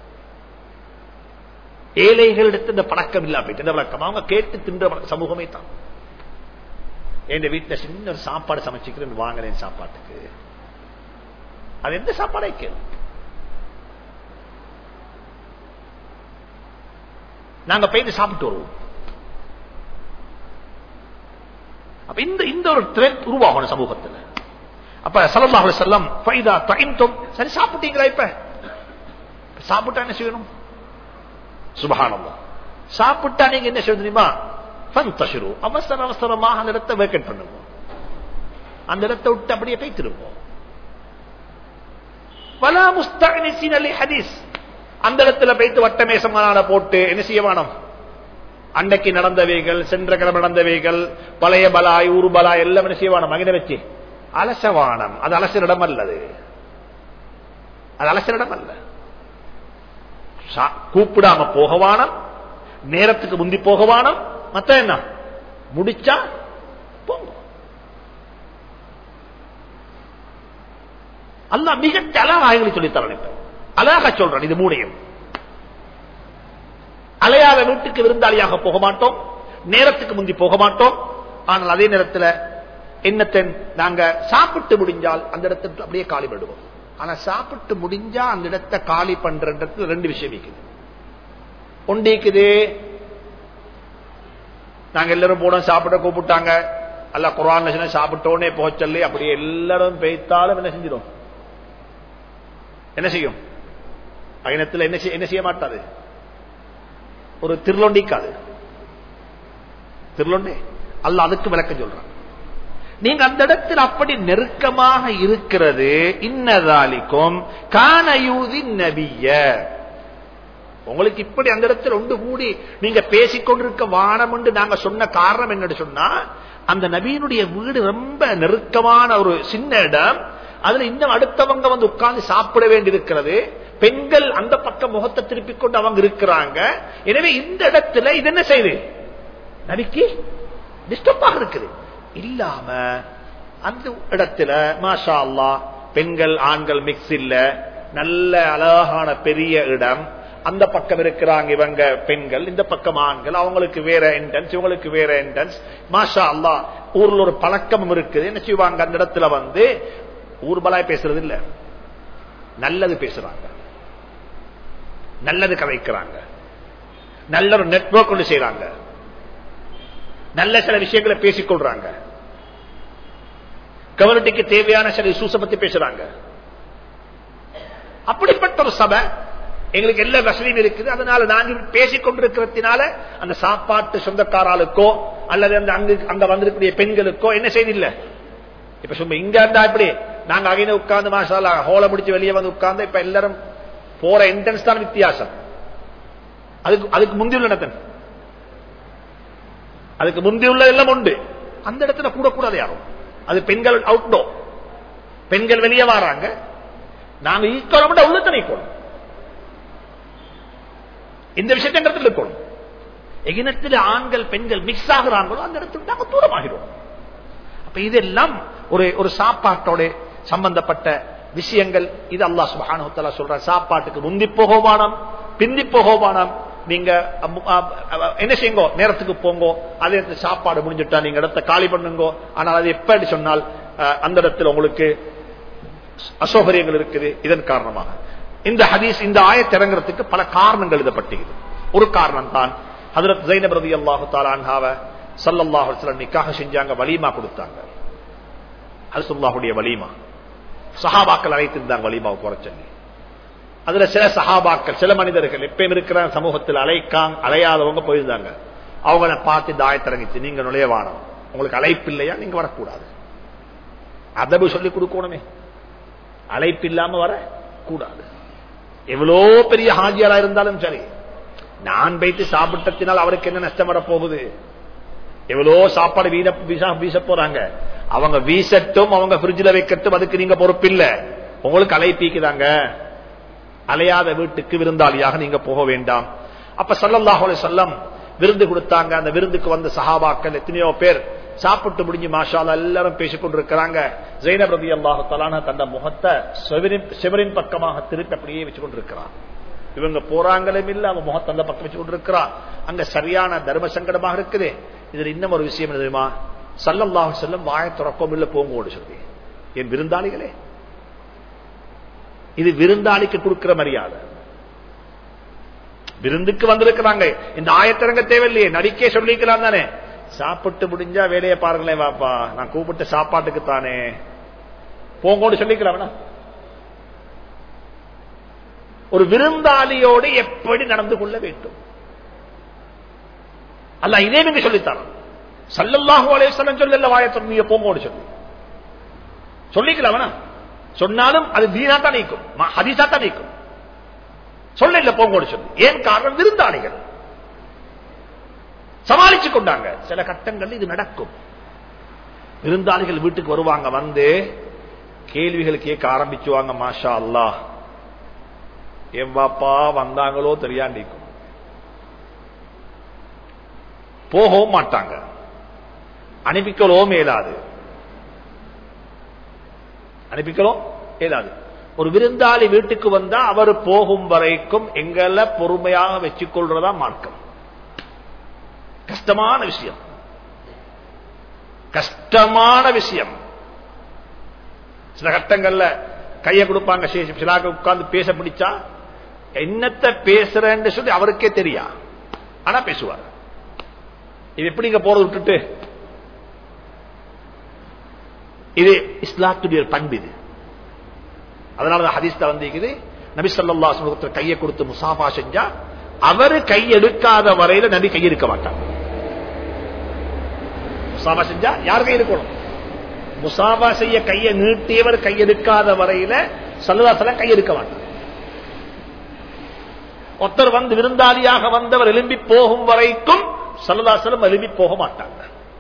ஏழைகளிடத்து இந்த பழக்கம் இல்ல போயிட்டு. இந்த பழக்கம் அவங்க கேட்டு தின்ற சமூகமே தான். என் வீட்டுல சின்ன ஒரு சாப்பாடு சமைச்சுக்கிறேன், வாங்கினேன் சாப்பாட்டுக்கு. அது எந்த சாப்பாடை கேள்வி? நாங்க போயிட்டு சாப்பிட்டு வருவோம். அப்ப இந்த ஒரு ட்ரெண்ட் உருவாகணும் சமூகத்தில். அப்ப ஸல்லல்லாஹு அலைஹி வஸல்லம் ஃபைதா தஇம்தும், சரி சாப்பிட்டீங்களா? இப்ப சாப்பிட்டா என்ன செய்யணும்? சுப்ஹானல்லாஹ், சாப்பிட்டா நீங்க என்ன செய்யணும் தெரியுமா? ஃபன்தஷிரு, அவசர அவசரமாக அந்த இடத்தை வேக்கேட் பண்ணுங்க, அந்த இடத்தை விட்டு அப்படியே போய்த்திருப்போம். வலா முஸ்தஅனிஸின லிஹதீஸ், அந்த இடத்துல போய்த்து வட்டமேசமான போட்டு என்ன செய்ய வேணும்? அன்னைக்கு நடந்தவைகள், சென்ற கிழமை நடந்தவைகள், பழைய பலாய் ஊரு பலாய் எல்லாம் என்ன செய்ய வேணும்? மகிழ வச்சு அலசவானம். அது அலசரிடம் அல்லது, அது அலசரிடம் அல்ல. கூப்பிடாம போகவானம், நேரத்துக்கு முந்தி போகவானம், மத்த என்ன முடிச்சா போங்க. அல்லாஹ் மிக அழகாக சொல்லித்தரேன். அழகாக சொல்றான் இது மூணையும். அலையாத வீட்டுக்கு விருந்தாளியாக போக மாட்டோம், நேரத்துக்கு முந்தி போக மாட்டோம். ஆனால் அதே நேரத்தில் என்னத்தை நாங்க சாப்பிட்டு முடிஞ்சால் அந்த இடத்துக்கு அப்படியே காலி பண்ணிடுவோம். ஆனா சாப்பிட்டு முடிஞ்சா அந்த இடத்தை காலி பண்றது ரெண்டு விஷயம் இருக்குது. ஒன்று இருக்குது, நாங்க எல்லாரும் போனோம், சாப்பிட கூப்பிட்டாங்க, அல்ல குர்ஆன்ல சாப்பிட்டோன்னே போக சொல்லி அப்படியே எல்லாரும் பேய்த்தாலும் என்ன செஞ்சிடும்? என்ன செய்யும்? பயணத்தில் என்ன செய்ய மாட்டாது? ஒரு திருளொண்டிக்காது. திருளொண்டே அல்ல அதுக்கு விளக்கம் சொல்றான். நீங்க அந்த இடத்தில் அப்படி நெருக்கமாக இருக்கிறது, இன்னதாலிக்கும் கானயூதி நபிய, உங்களுக்கு இப்படி அந்த இடத்தில் ஒன்று கூடி நீங்க பேசிக்கொண்டிருக்க வானம் என்று நாங்க சொன்ன காரணம் என்னன்னு சொன்னா, அந்த நபியினுடைய வீடு ரொம்ப நெருக்கமான ஒரு சின்ன இடம். அதுல இன்னும் அடுத்தவங்க வந்து உட்கார்ந்து சாப்பிட வேண்டி இருக்கிறது. பெண்கள் அந்த பக்கம் முகத்தை திருப்பிக் கொண்டு அவங்க இருக்கிறாங்க. எனவே இந்த இடத்துல இது என்ன செய்யுது? நபிக்கு டிஸ்டர்பாக இருக்குது. இல்லாம அந்த இடத்துல மாஷா அல்லாஹ் பெண்கள் ஆண்கள் மிக்ஸ் இல்ல, நல்ல அழகான பெரிய இடம். அந்த பக்கம் இருக்கிறாங்க இவங்க பெண்கள், இந்த பக்கம் ஆண்கள், அவங்களுக்கு வேற என்ட்ரன்ஸ், இவங்களுக்கு வேற என்ட்ரன்ஸ். மாஷா அல்லாஹ் ஊர்ல ஒரு பழக்கம் இருக்குது. என்ன செய்வாங்க? அந்த இடத்துல வந்து ஊர்பலாய் பேசுறது இல்ல, நல்லது பேசுறாங்க, நல்லது கதைக்கிறாங்க, நல்ல ஒரு நெட்வொர்க் ஒன்று செய்யறாங்க, நல்ல சில விஷயங்களை பேசிக்கொள்றாங்க, கம்யூனிட்டிக்கு தேவையான சில இஷ்யூஸை பத்தி பேசுறாங்க. அப்படிப்பட்ட ஒரு சபை எங்களுக்கு எல்லா வசதியும் இருக்குது. அதனால நாங்கள் பேசிக்கொண்டிருக்கிறதுனால அந்த சாப்பாட்டு சொந்தக்காராளுக்கோ அல்லது அந்த அங்க வந்திருக்கிற பெண்களுக்கோ என்ன செய்தில்லை. இப்ப சும்மா இங்க இருந்தா இப்படி நாங்க அகையில உட்கார்ந்து மாஷால்லா ஹோலை முடிச்சு வெளியே வந்து உட்கார்ந்து இப்ப எல்லாரும் போற என்ட்ரன்ஸ் தான் வித்தியாசம். அதுக்கு முந்தியுள்ள நடத்தன், அதுக்கு முந்தியுள்ள எல்லாம் உண்டு. அந்த இடத்துல கூட கூடாது யாரும். அது பெண்கள் அவுட்டோர், பெண்கள் வெளியே வராங்க, நாங்க ஈக்கோளம் உள்ளத்தை நீக்கணும். இந்த விஷயத்தில் இருக்கணும். எகினத்தில் ஆண்கள் பெண்கள் மிக்ஸ் ஆகிறாங்களோ அந்த இடத்துல நாங்க தூரமாகிறோம். அப்ப இதெல்லாம் ஒரு சாப்பாட்டோட சம்பந்தப்பட்ட விஷயங்கள். இது அல்லாஹ் சுப்ஹானஹு வ தஆலா சொல்ற சாப்பாட்டுக்கு முந்தி போகவானாம், பிந்தி போகவானாம். நீங்க என்ன செய்யுங்கோ, நேரத்துக்கு போங்கோ, அதே சாப்பாடு முடிஞ்சுட்டா நீங்க இடத்தை காலி பண்ணுங்கோ. ஆனால் அது எப்படி சொன்னால் அந்த இடத்துல உங்களுக்கு அசௌகரியங்கள் இருக்குது. இதன் காரணமாக இந்த ஹதீஸ், இந்த ஆயத் இறங்குறதுக்கு பல காரணங்கள் எழுதப்பட்டிருக்கிறது. ஒரு காரணம் தான் ஹஜ்ரத் ஸைனப் ரலியல்லாஹு தஆலா அன்ஹாவை ஸல்லல்லாஹு அலைஹி வஸல்லம் நிக்காஹ் செஞ்சாங்க, வலீமா கொடுத்தாங்க. ரசூலுல்லாஹுடைய வலீமா சஹாபாக்கள் அழைத்திருந்தாங்க வலீமாவுக்கு வர சொல்லி. அதுல சில சஹாபாக்கள், சில மனிதர்கள் எப்பயும் இருக்கிற சமூகத்தில் அலையாதவங்க போயிருந்தாங்க. அவங்கள பார்த்து இந்த ஆயத் இறங்கிச்சு, நீங்க நுழையவானம், உங்களுக்கு அழைப்பு இல்லையா, நீங்க வரக்கூடாது. அதபு சொல்லி கொடுக்கணுமே, அழைப்பு இல்லாம வர கூடாது. எவ்வளோ பெரிய ஹாஜியாரா இருந்தாலும் சரி, நான் வைத்து சாப்பிட்டத்தினால் அவருக்கு என்ன நஷ்டம் வர போகுது? எவ்வளோ சாப்பாடு வீச போறாங்க, அவங்க வீசட்டும், அவங்க பிரிட்ஜில் வைக்கட்டும், அதுக்கு நீங்க பொறுப்பில்ல. உங்களுக்கு அழைப்பிக்குதாங்க, அலையாத வீட்டுக்கு விருந்தாளியாக நீங்க போக வேண்டாம். அப்ப ஸல்லல்லாஹு அலைஹி வஸல்லம் விருந்து கொடுத்தாங்க. அந்த விருந்துக்கு வந்த சஹாபாக்கள் எத்தனையோ பேர் சாப்பிட்டு முடிஞ்சு மாஷா அல்லாஹ் எல்லாரும் பேசிக்கொண்டிருக்கிறாங்க. ஸைனப் ரலியல்லாஹு தஆலா தந்த முகத்தை செவரின் பக்கமாக திருப்பி அப்படியே வச்சு கொண்டிருக்கிறார். இவங்க போறாங்களும் இல்ல, அவங்க முகத்தை அந்த பக்கம் வச்சு கொண்டிருக்கிறார். அங்க சரியான தர்ம சங்கடமாக இருக்குது. இதுல இன்னும் ஒரு விஷயம் என்ன தெரியுமா? ஸல்லல்லாஹு அலைஹி வஸல்லம் வாயை திறக்கவும் இல்ல, போங்கோடு சொல்லி. என் விருந்தாளிகளே, இது விருந்தாளிக்கு கொடுக்கிற மரியாதை. விருந்துக்கு வந்திருக்கிறாங்க, இந்த ஆயத்திறங்க தேவையில்லையே, நடிக்கே சொல்லிக்கலாம் தானே. சாப்பிட்டு முடிஞ்சா வேலையை பாருங்களேன், வாப்பா நான் கூப்பிட்ட சாப்பாட்டுக்கு தானே, போங்கோடு சொல்லிக்கலாம். ஒரு விருந்தாளியோடு எப்படி நடந்து கொள்ள வேண்டும் அல்லாஹ் இதே நீங்க சொல்லித்தாரான். ஸல்லல்லாஹு அலைஹி வஸல்லம் சொல்லல வாயத்தை நீங்க போங்கோடு சொல்லி சொல்லிக்கலாம். சொன்னாலும் அது தீனாத்தான் நீக்கும், ஹதீஸாத்தான் நீக்கும். சொல்ல இல்ல போங்கோடு சொல்லி. ஏன் காரணம்? விருந்தாளிகள் சமாளிச்சு கொண்டாங்க. சில கட்டங்கள் இது நடக்கும். விருந்தாளிகள் வீட்டுக்கு வருவாங்க, வந்து கேள்விகள் கேட்க ஆரம்பிச்சுவாங்க. மாஷா அல்லாஹ், என் பாப்பா வந்தாங்களோ தெரியாண்டிக்கும். போகவும் மாட்டாங்க, அனுப்பிக்கலோ மேலாது, அனுப்பிக்கலோ ஏதாது. ஒரு விருந்தாளி வீட்டுக்கு வந்தா அவர் போகும் வரைக்கும் எங்களை பொறுமையாக வச்சுக் கொள்றதா மார்க்கம். கஷ்டமான விஷயம், கஷ்டமான விஷயம். சில கட்டங்கள்ல கையை கொடுப்பாங்க, சிலாக உட்கார்ந்து பேச பிடிச்சா என்னத்தை பேசுறேன்னு சொல்லி அவருக்கே தெரியா, ஆனா பேசுவார். இது எப்படி இங்க போறது விட்டுட்டு, இது இஸ்லாத்துடைய பண்பு. இது அதனாலதான் ஹதீஸ்ல வந்திருக்குது, நபி ஸல்லல்லாஹு அலைஹி வஸல்லம் கையை கொடுத்து முசாஃபா செஞ்சா அவரு கையெடுக்காத வரையில நபி கையெடுக்க மாட்டாங்க. முசாஃபா செஞ்சா யார் கை எடுக்கணும்? முசாஃபா செய்ய கையை நீட்டியவர் கையெடுக்காத வரையில ஸல்லல்லாஹு அலைஹி வஸல்லம் கையெடுக்க மாட்டாங்க. ஒருத்தர் வந்து விருந்தாளியாக வந்தவர் எழும்பி போகும் வரைக்கும் ஸல்லல்லாஹு அலைஹி வஸல்லம் எழும்பி போக மாட்டாங்க.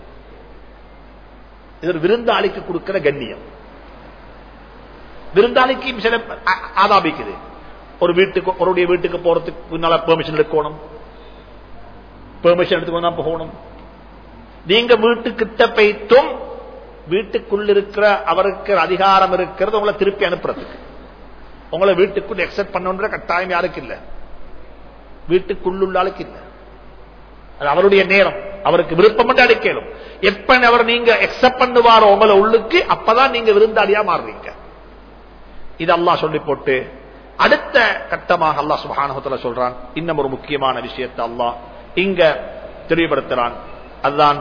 இது ஒரு விருந்தாளிக்கு கொடுக்கிற கண்ணியம். விருந்தாளிக்கு சில ஆதாபிக்குது. ஒரு வீட்டுக்கு, ஒருடைய வீட்டுக்கு போறதுக்கு முன்னால பெர்மிஷன் எடுக்கணும், பெர்மிஷன் எடுத்துக்கணும் போகணும். நீங்க வீட்டுக்கிட்ட போய்த்தும் வீட்டுக்குள்ள இருக்கிற அவருக்கு அதிகாரம் இருக்கிறது உங்களை திருப்பி அனுப்புறதுக்கு. உங்களை வீட்டுக்குள்ள எக்ஸெப்ட் பண்ணணுன்ற கட்டாயம் யாருக்கு இல்ல, வீட்டுக்குள்ள ஆளுக்கு இல்ல. அது அவருடைய நேரம், அவருக்கு விருப்பம் மட்டும் அடிக்கணும். எப்ப அவர் நீங்க எக்ஸெப்ட் பண்ணுவாரோ உங்களை உள்ளுக்கு, அப்பதான் நீங்க விருந்தாளியா மாறுறீங்க. இது அல்லாஹ் சொல்லி போட்டு அடுத்த கட்டமாக அல்லாஹ் சுப்ஹானஹு வ தஆலா சொல்றான். இன்னும் ஒரு முக்கியமான விஷயத்தை அல்லாஹ் இங்க தெளிவுபடுத்துறான். அதுதான்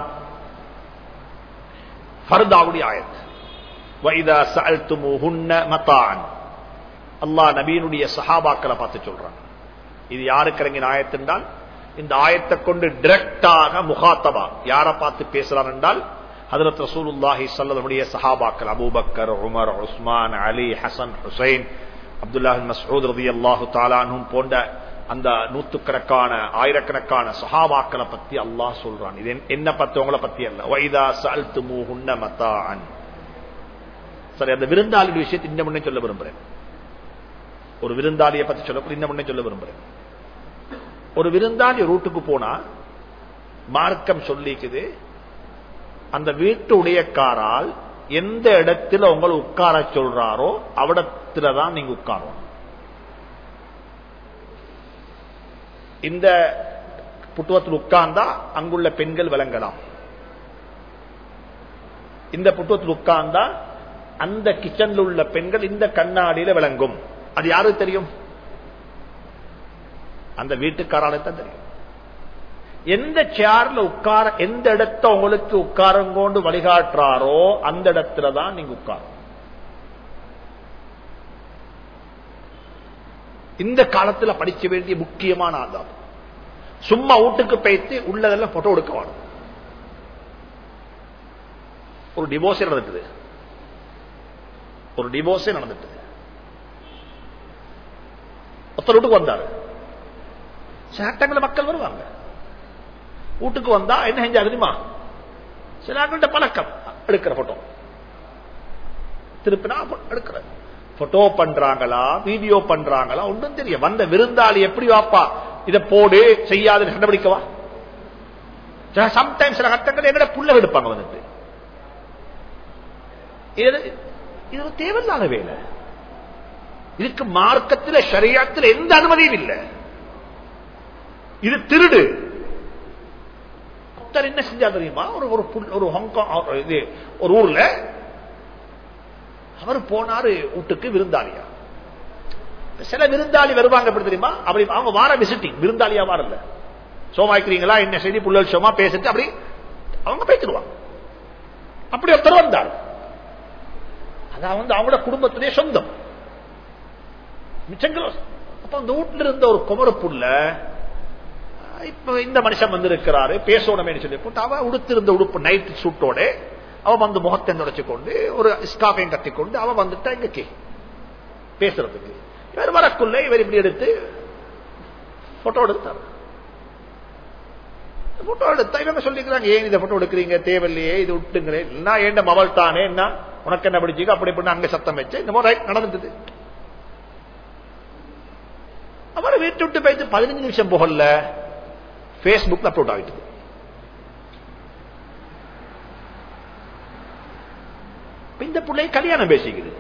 ஃபர்தாவுடைய ஆயத். வஇதா சஅல்துமூஹுன்ன மதாஅன். அல்லாஹ் நபியினுடைய சஹாபாக்களை பார்த்து சொல்றான். இது யாருக்கு இறங்கின ஆயத் என்றால், இந்த ஆயத்தை கொண்டு டைரக்டாக முகாத்தபா யாரை பார்த்து பேசுறான் என்றால், ஹஜ்ரத் ரசூலுல்லாஹி ஸல்லல்லாஹு அலைஹி வஸல்லம் சஹாபாக்கள் Abubakkar, Umar, Usman, Ali, Hasan, Husain, Abdullah bin Masud ரலியல்லாஹு தஆலா அன்ஹும் போன்ற அந்த நூற்றுக்கணக்கான ஆயிரக்கணக்கான சஹாபாக்களை பத்தி அல்லாஹ் சொல்றான். இது என்ன பத்தி, உங்களை பத்தி அல்ல. வைதா சஅல்துமூஹுன்ன மதாஅன். சரி, அந்த விருந்தாளி விஷயத்தை இன்னும் முன்னே சொல்ல விரும்புறேன். ஒரு விருந்தாளியை பத்தி சொல்ல இன்னும் முன்னே சொல்ல விரும்புறேன். ஒரு விருந்தாளி ரூட்டுக்கு போனா மார்க்கம் சொல்லிக்குது, அந்த வீட்டு உடையக்காரால் எந்த இடத்துல உங்களை உட்கார சொல்றாரோ அவிடத்துலதான் நீங்க உட்காரும். இந்த புட்டுவத்தில் உட்கார்ந்தா அங்குள்ள பெண்கள் விளங்கலாம், இந்த புட்டுவத்தில் உட்கார்ந்தா அந்த கிச்சன்ல உள்ள பெண்கள் இந்த கண்ணாடியில விளங்கும். அது யாருக்கு தெரியும்? அந்த வீட்டுக்காரால்தான் தெரியும். எந்த சேர்ல உட்கார, எந்த இடத்த உங்களுக்கு உட்காரங்கொண்டு வழிகாட்டுறாரோ அந்த இடத்துலதான் நீங்க உட்காரும். இந்த காலத்துல படிக்க வேண்டிய முக்கியமான ஆதாரம். சும்மா வீட்டுக்கு போயிட்டு உள்ளதெல்லாம் போட்டோ எடுக்க வேணும். ஒரு டிவோர்ஸே நடந்துட்டு, ஒருத்தர் வீட்டுக்கு வந்தாரு. சில மக்கள் வருவாங்க, வீட்டுக்கு வந்தா என்ன செஞ்சா தெரியுமா? சில பழக்கம் எடுக்கிற போட்டோ திருப்பினா எடுக்கிற போட்டோ பண்றாங்களா, வீடியோ பண்றாங்களா ஒன்றும் தெரியும். வந்த விருந்தாளி எப்படி வாப்பா இதை போடு செய்யாது கண்டுபிடிக்கவா? சம்டைம்ஸ் சில கட்டங்கள் எங்கட புள்ள எடுப்பாங்க வந்துட்டு. இது தேவையில்லாத வேலை. இதுக்கு மார்க்கத்தில் ஷரியத்தில் எந்த அனுமதியும் இல்லை. இது திருடு. என்ன செஞ்சா தெரியுமா? ஒரு ஹாங்காங் ஒரு ஊர்ல அவர் போனாரு வீட்டுக்கு விருந்தாளியா. சில விருந்தாளி வருவாங்க எப்படி தெரியுமா? அப்படி அவங்க வார விசிட்டிங் விருந்தாளியா வாரல, சோமாய்க்கிறீங்களா என்ன செய்தி புள்ளல் சோமா பேசிட்டு அப்படி அவங்க பேசிடுவாங்க. அப்படி ஒருத்தர் வந்தார். அதான் அவங்களோட குடும்பத்திலே சொந்தம் மிச்சங்கள். அப்ப அந்த வீட்டுல இருந்த ஒரு குமர புள்ள இப்ப இந்த மனுஷன் வந்து இருக்கிறாரு பேசணுமே சொல்லி போட்டு அவ உடுத்திருந்த உடுப்பு நைட் சூட்டோட அவ வந்து முகத்தை நுழைச்சு கொண்டு ஒரு ஸ்காஃபையும் கட்டிக்கொண்டு அவ வந்துட்டா இங்க பேசுறதுக்கு. இவர் வரக்குள்ள இவர் இப்படி எடுத்து போட்டோ எடுத்தார். போட்டோ எடுத்தா இவங்க சொல்லிக்கிறாங்க, ஏன் இதை போட்டோ எடுக்கிறீங்க, தேவையில்லையே, இது விட்டுங்களே, இல்லைன்னா ஏண்ட மவள் தானே, என்ன உனக்கு என்ன பிடிச்சிக்க அப்படி பண்ண அங்க சத்தம் வச்சு இந்த மாதிரி நடந்தது. அவரை வீட்டு விட்டு போயிட்டு 15 நிமிஷம் போகல பேஸ்புக்ல அப்லோட் ஆகிட்டு. இந்த பிள்ளை கல்யாணம் பேசிக்குது.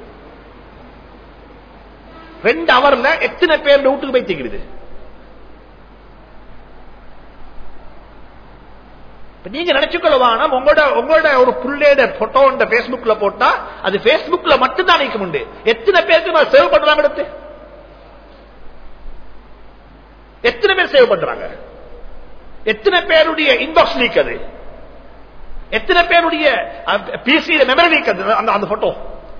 2 ஹவர்ல எத்தனை பேர் வீட்டுக்கு போய்த்திக்கிறது? நீங்க நினைச்சுக்கொள்ளவான உங்களோட ஒரு புள்ளையோட போட்டோ பேஸ்புக்ல போட்டா அது பேஸ்புக்ல மட்டும்தான் நிற்க உண்டு. எத்தனை பேருக்கு நான் சேவ் பண்றாங்க? எடுத்து எத்தனை பேர் சேவ் பண்றாங்க? எத்தனை பேருடைய இன்பாக்ஸ் லீக் அது? எத்தனை பேருடைய பிசியில மெமரி லீக் அது? அந்த போட்டோ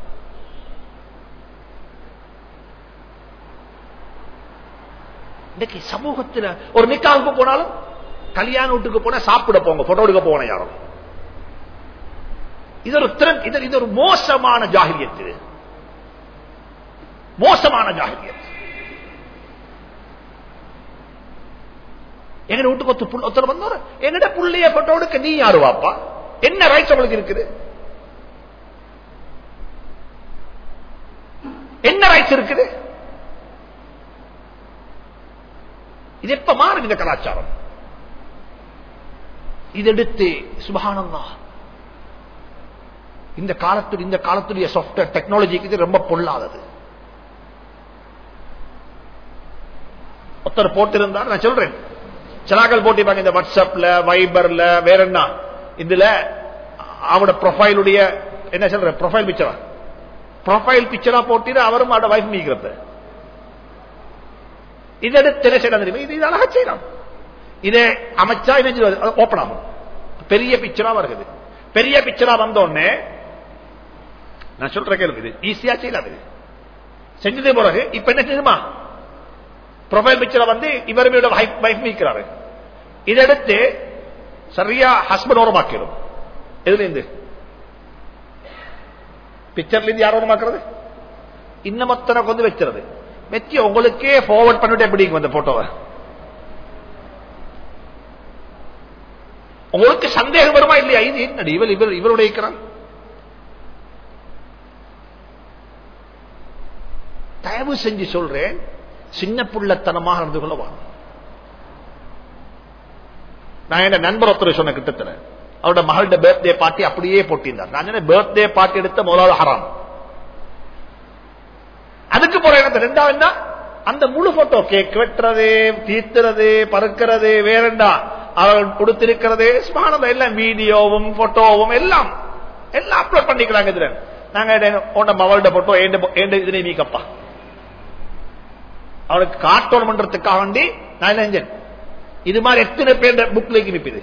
இன்னைக்கு சமூகத்தில் ஒரு நிக்காவுக்கு போனாலும் கல்யாண வீட்டுக்கு போனா சாப்பிட போங்க, போட்டோ எடுக்க போன யாரும். இது ஒரு மோசமான ஜாஹிலியத். இது மோசமான ஜாஹிலியத். எங்க வீட்டுக்கு ஒருத்தர் வந்தாரு, எங்கட புள்ளைய போட்டோ எடுக்க நீ யாரு வாப்பா? என்ன ரைட்ஸ் உங்களுக்கு இருக்குது? என்ன ரைட்ஸ் இருக்குது? இது எப்ப மாறும் இந்த கலாச்சாரம்? இதெடுத்து சுப்ஹானல்லாஹ் இந்த காலத்துடைய சாஃப்ட்வேர் டெக்னாலஜிக்கு இது ரொம்ப பொல்லாதது. ஒருத்தர் போட்டிருந்தார், நான் சொல்றேன், சிலாக்கள் போட்டிருப்பாங்க இந்த வாட்ஸ்அப்ல வைபர்ல வேற என்ன, இதுல அவரோட ப்ரொஃபைலுடைய என்ன சொல்ற ப்ரொஃபைல் பிக்சரா போட்டு அவரும் அவரோட வைஃப் மீக்கிறது. இதெடுத்து என்ன செய்யலாம் தெரியுமா? இது அழகா செய்யலாம். இதை அமைச்சா என்ன ஓப்பன் ஆகும், பெரிய பிக்சரா வருகிறது. பெரிய பிக்சரா வந்தோடனே நான் சொல்ற கேள்வி, இது ஈஸியா செய்யலாம். செஞ்சதே பிறகு இப்ப என்ன செய்யுமா? ப்ரொஃபைல் பிக்சரா வந்து இவருமே வைஃப் மீக்கிறாரு. இதெடுத்து சரியா ஹஸ்பண்ட் ஓரமாக்கிடும். எதுல இருந்து? பிக்சர்ல இருந்து யார் ஓரமாக்குறது? இன்னமத்தனை கொண்டு வச்சுறது. மெச்சி உங்களுக்கே ஃபார்வர்ட் பண்ணிட்டு எப்படி வந்த போட்டோவை உங்களுக்கு சந்தேகம் வருமா இல்லையா? இது என்னடி இவருடைய தயவு செஞ்சு சொல்றேன், சின்ன புள்ளத்தனமாக நடந்து கொள்ளவான். நான் என் நண்பர் ஒருத்தர் சொன்ன கிட்டத்தில் அவரோட மகளோட பர்த்டே பார்ட்டி அப்படியே போட்டிருந்தார். நான் சொன்ன பர்த்டே பார்ட்டி எடுத்த முதலாவது ஹராம். அதுக்கு போற இடத்துல ரெண்டாவது என்ன, அந்த முழு போட்டோ கேக் வெட்டுறது, தீர்த்துறது, பறக்கிறது, வேறண்டா அவர்கள் கொடுத்திருக்கிறது எல்லாம் வீடியோவும் போட்டோவும் எல்லாம் எல்லாம் அப்லோட் பண்ணிக்கிறாங்க. இதுல நாங்க மகளோட போட்டோ இதுல மீக்கப்பா அவனுக்கு காட்டோன் பண்றதுக்காக வேண்டி நான் என்ன செஞ்சேன், இது மாதிரி எத்தனை பேர் புக்ல நிற்பிது.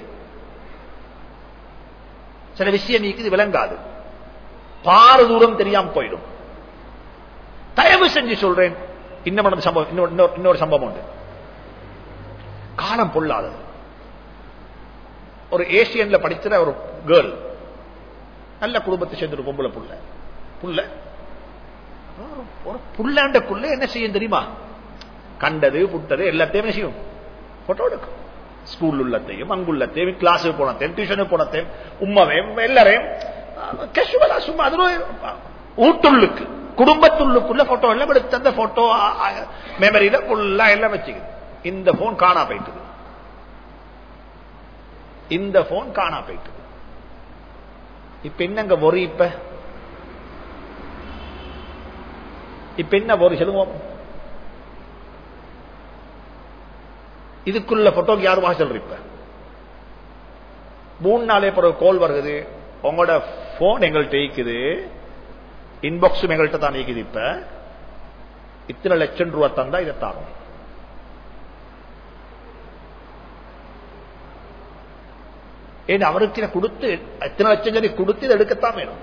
சில விஷயம் இது விளங்காது, பார தூரம் தெரியாம போயிடும். தயவு செஞ்சு சொல்றேன், இன்னொரு சம்பவம் உண்டு. காலம் பொல்லாதது. ஒரு ஏசியன்ல படிக்கிற ஒரு கேர்ள், நல்ல குடும்பத்தை சேர்ந்து ஒரு பொம்பளை புள்ள புள்ளாண்டக்குள்ள என்ன செய்யும் தெரியுமா, கண்டது புட்டது எல்லாத்தையும் செய்யும், போட்டோ எடுக்கும். ஸ்கூல் உள்ளத்தையும் அங்குள்ளத்தையும் கிளாஸுக்கு போனதையும் டியூஷனுக்கு போனதையும் உண்மையும் எல்லாரையும் கேஷுவலா சும்மா அது ஊட்டுள்ளுக்கு குடும்பத்துள்ளுக்குள்ள போட்டோ எல்லாம் எடுத்து அந்த போட்டோ மெமரியில ஃபுல்லா எல்லாம் வச்சுக்குது. இந்த போன் காணா போயிட்டு, இந்த போன் காணா போயிட்டு. இப்ப என்னங்க ஒரு இப்ப என்ன ஒரு சொல்லுவோம், இதுக்குள்ள போட்டோக்கு யாருமா சொல்ற. இப்ப 3 நாளே பிறகு கோல் வருது, உங்களோட போன் எங்கள்கிட்ட இருக்குது, இன்பாக்ஸும் எங்கள்கிட்ட தான் இருக்குது. இப்ப இத்தனை லட்சம் ரூபாய் தந்தா இதை தாரும். ஏன் அவருக்கு கொடுத்து எத்தனை லட்சம் சொல்லி கொடுத்து இதை எடுக்கத்தான் வேணும்.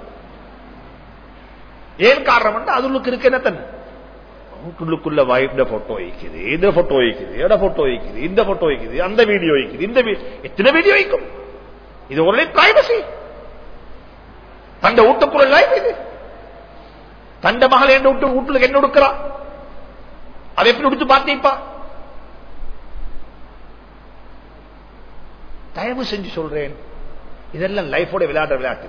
ஏன் காரணம், அதுக்கு இருக்கு என்ன தன் வீட்டுக்குள்ள வாய்ந்த போட்டோ வைக்குது, இந்த போட்டோ வைக்குது, எட போட்டோ வைக்குது, இந்த போட்டோ வைக்குது, அந்த வீடியோ வைக்குது, இந்த எத்தனை வீடியோ வைக்கும். இது ஒரு பிரைவசி. தண்ட வீட்டுக்குள்ள லைஃப் இது. தண்ட மகள் என்ன வீட்டுக்கு என்ன கொடுக்கிறா, அதை எப்படி கொடுத்து பார்த்தீப்பா. தயவு செஞ்சு சொல்றேன், இதெல்லாம் லைஃபோட விளையாட்டு.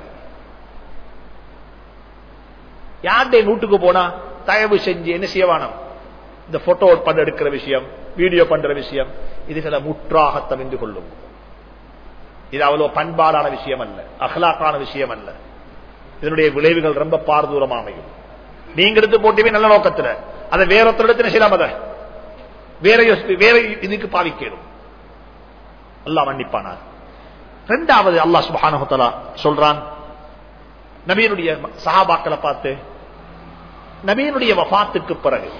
யாருடைய வீட்டுக்கு போனா தயவு செஞ்சு என்ன செய்யவானம், இந்த போட்டோ பண்ண எடுக்கிற விஷயம், வீடியோ பண்ற விஷயம், இதுகளை முற்றாக தவிர்த்து கொள்ளும். இது அவ்வளவு பண்பாடான விஷயம் அல்ல, அகலாக்கான விஷயம் அல்ல. இதனுடைய விளைவுகள் ரொம்ப பாரதூரமாக அமையும். நீங்க எடுத்து போட்டுவே நல்ல நோக்கத்துல அதை வேற ஒருத்தர் செய்யலாம், அதை வேற இதுக்கு பாவிக்கணும். அல்லாஹ் மன்னிப்பானார். இரண்டாவது அல்லாஹ் சுப்ஹானஹு வ தஆலா சொல்றான், நபியினுடைய சஹாபாக்களை பார்த்து, நபியினுடைய வஃபாத்துக்கு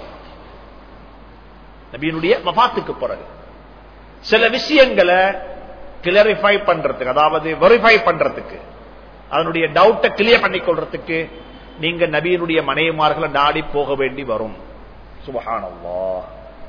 பிறகு சில விஷயங்களை கிளாரிஃபை பண்றதுக்கு, அதாவது வெரிஃபை பண்றதுக்கு, அதனுடைய டவுட்டை கிளியர் பண்ணிக்கொள்றதுக்கு நீங்க நபியினுடைய மனைவிமார்களை நாடி போக வேண்டி வரும். சுப்ஹானல்லாஹ்.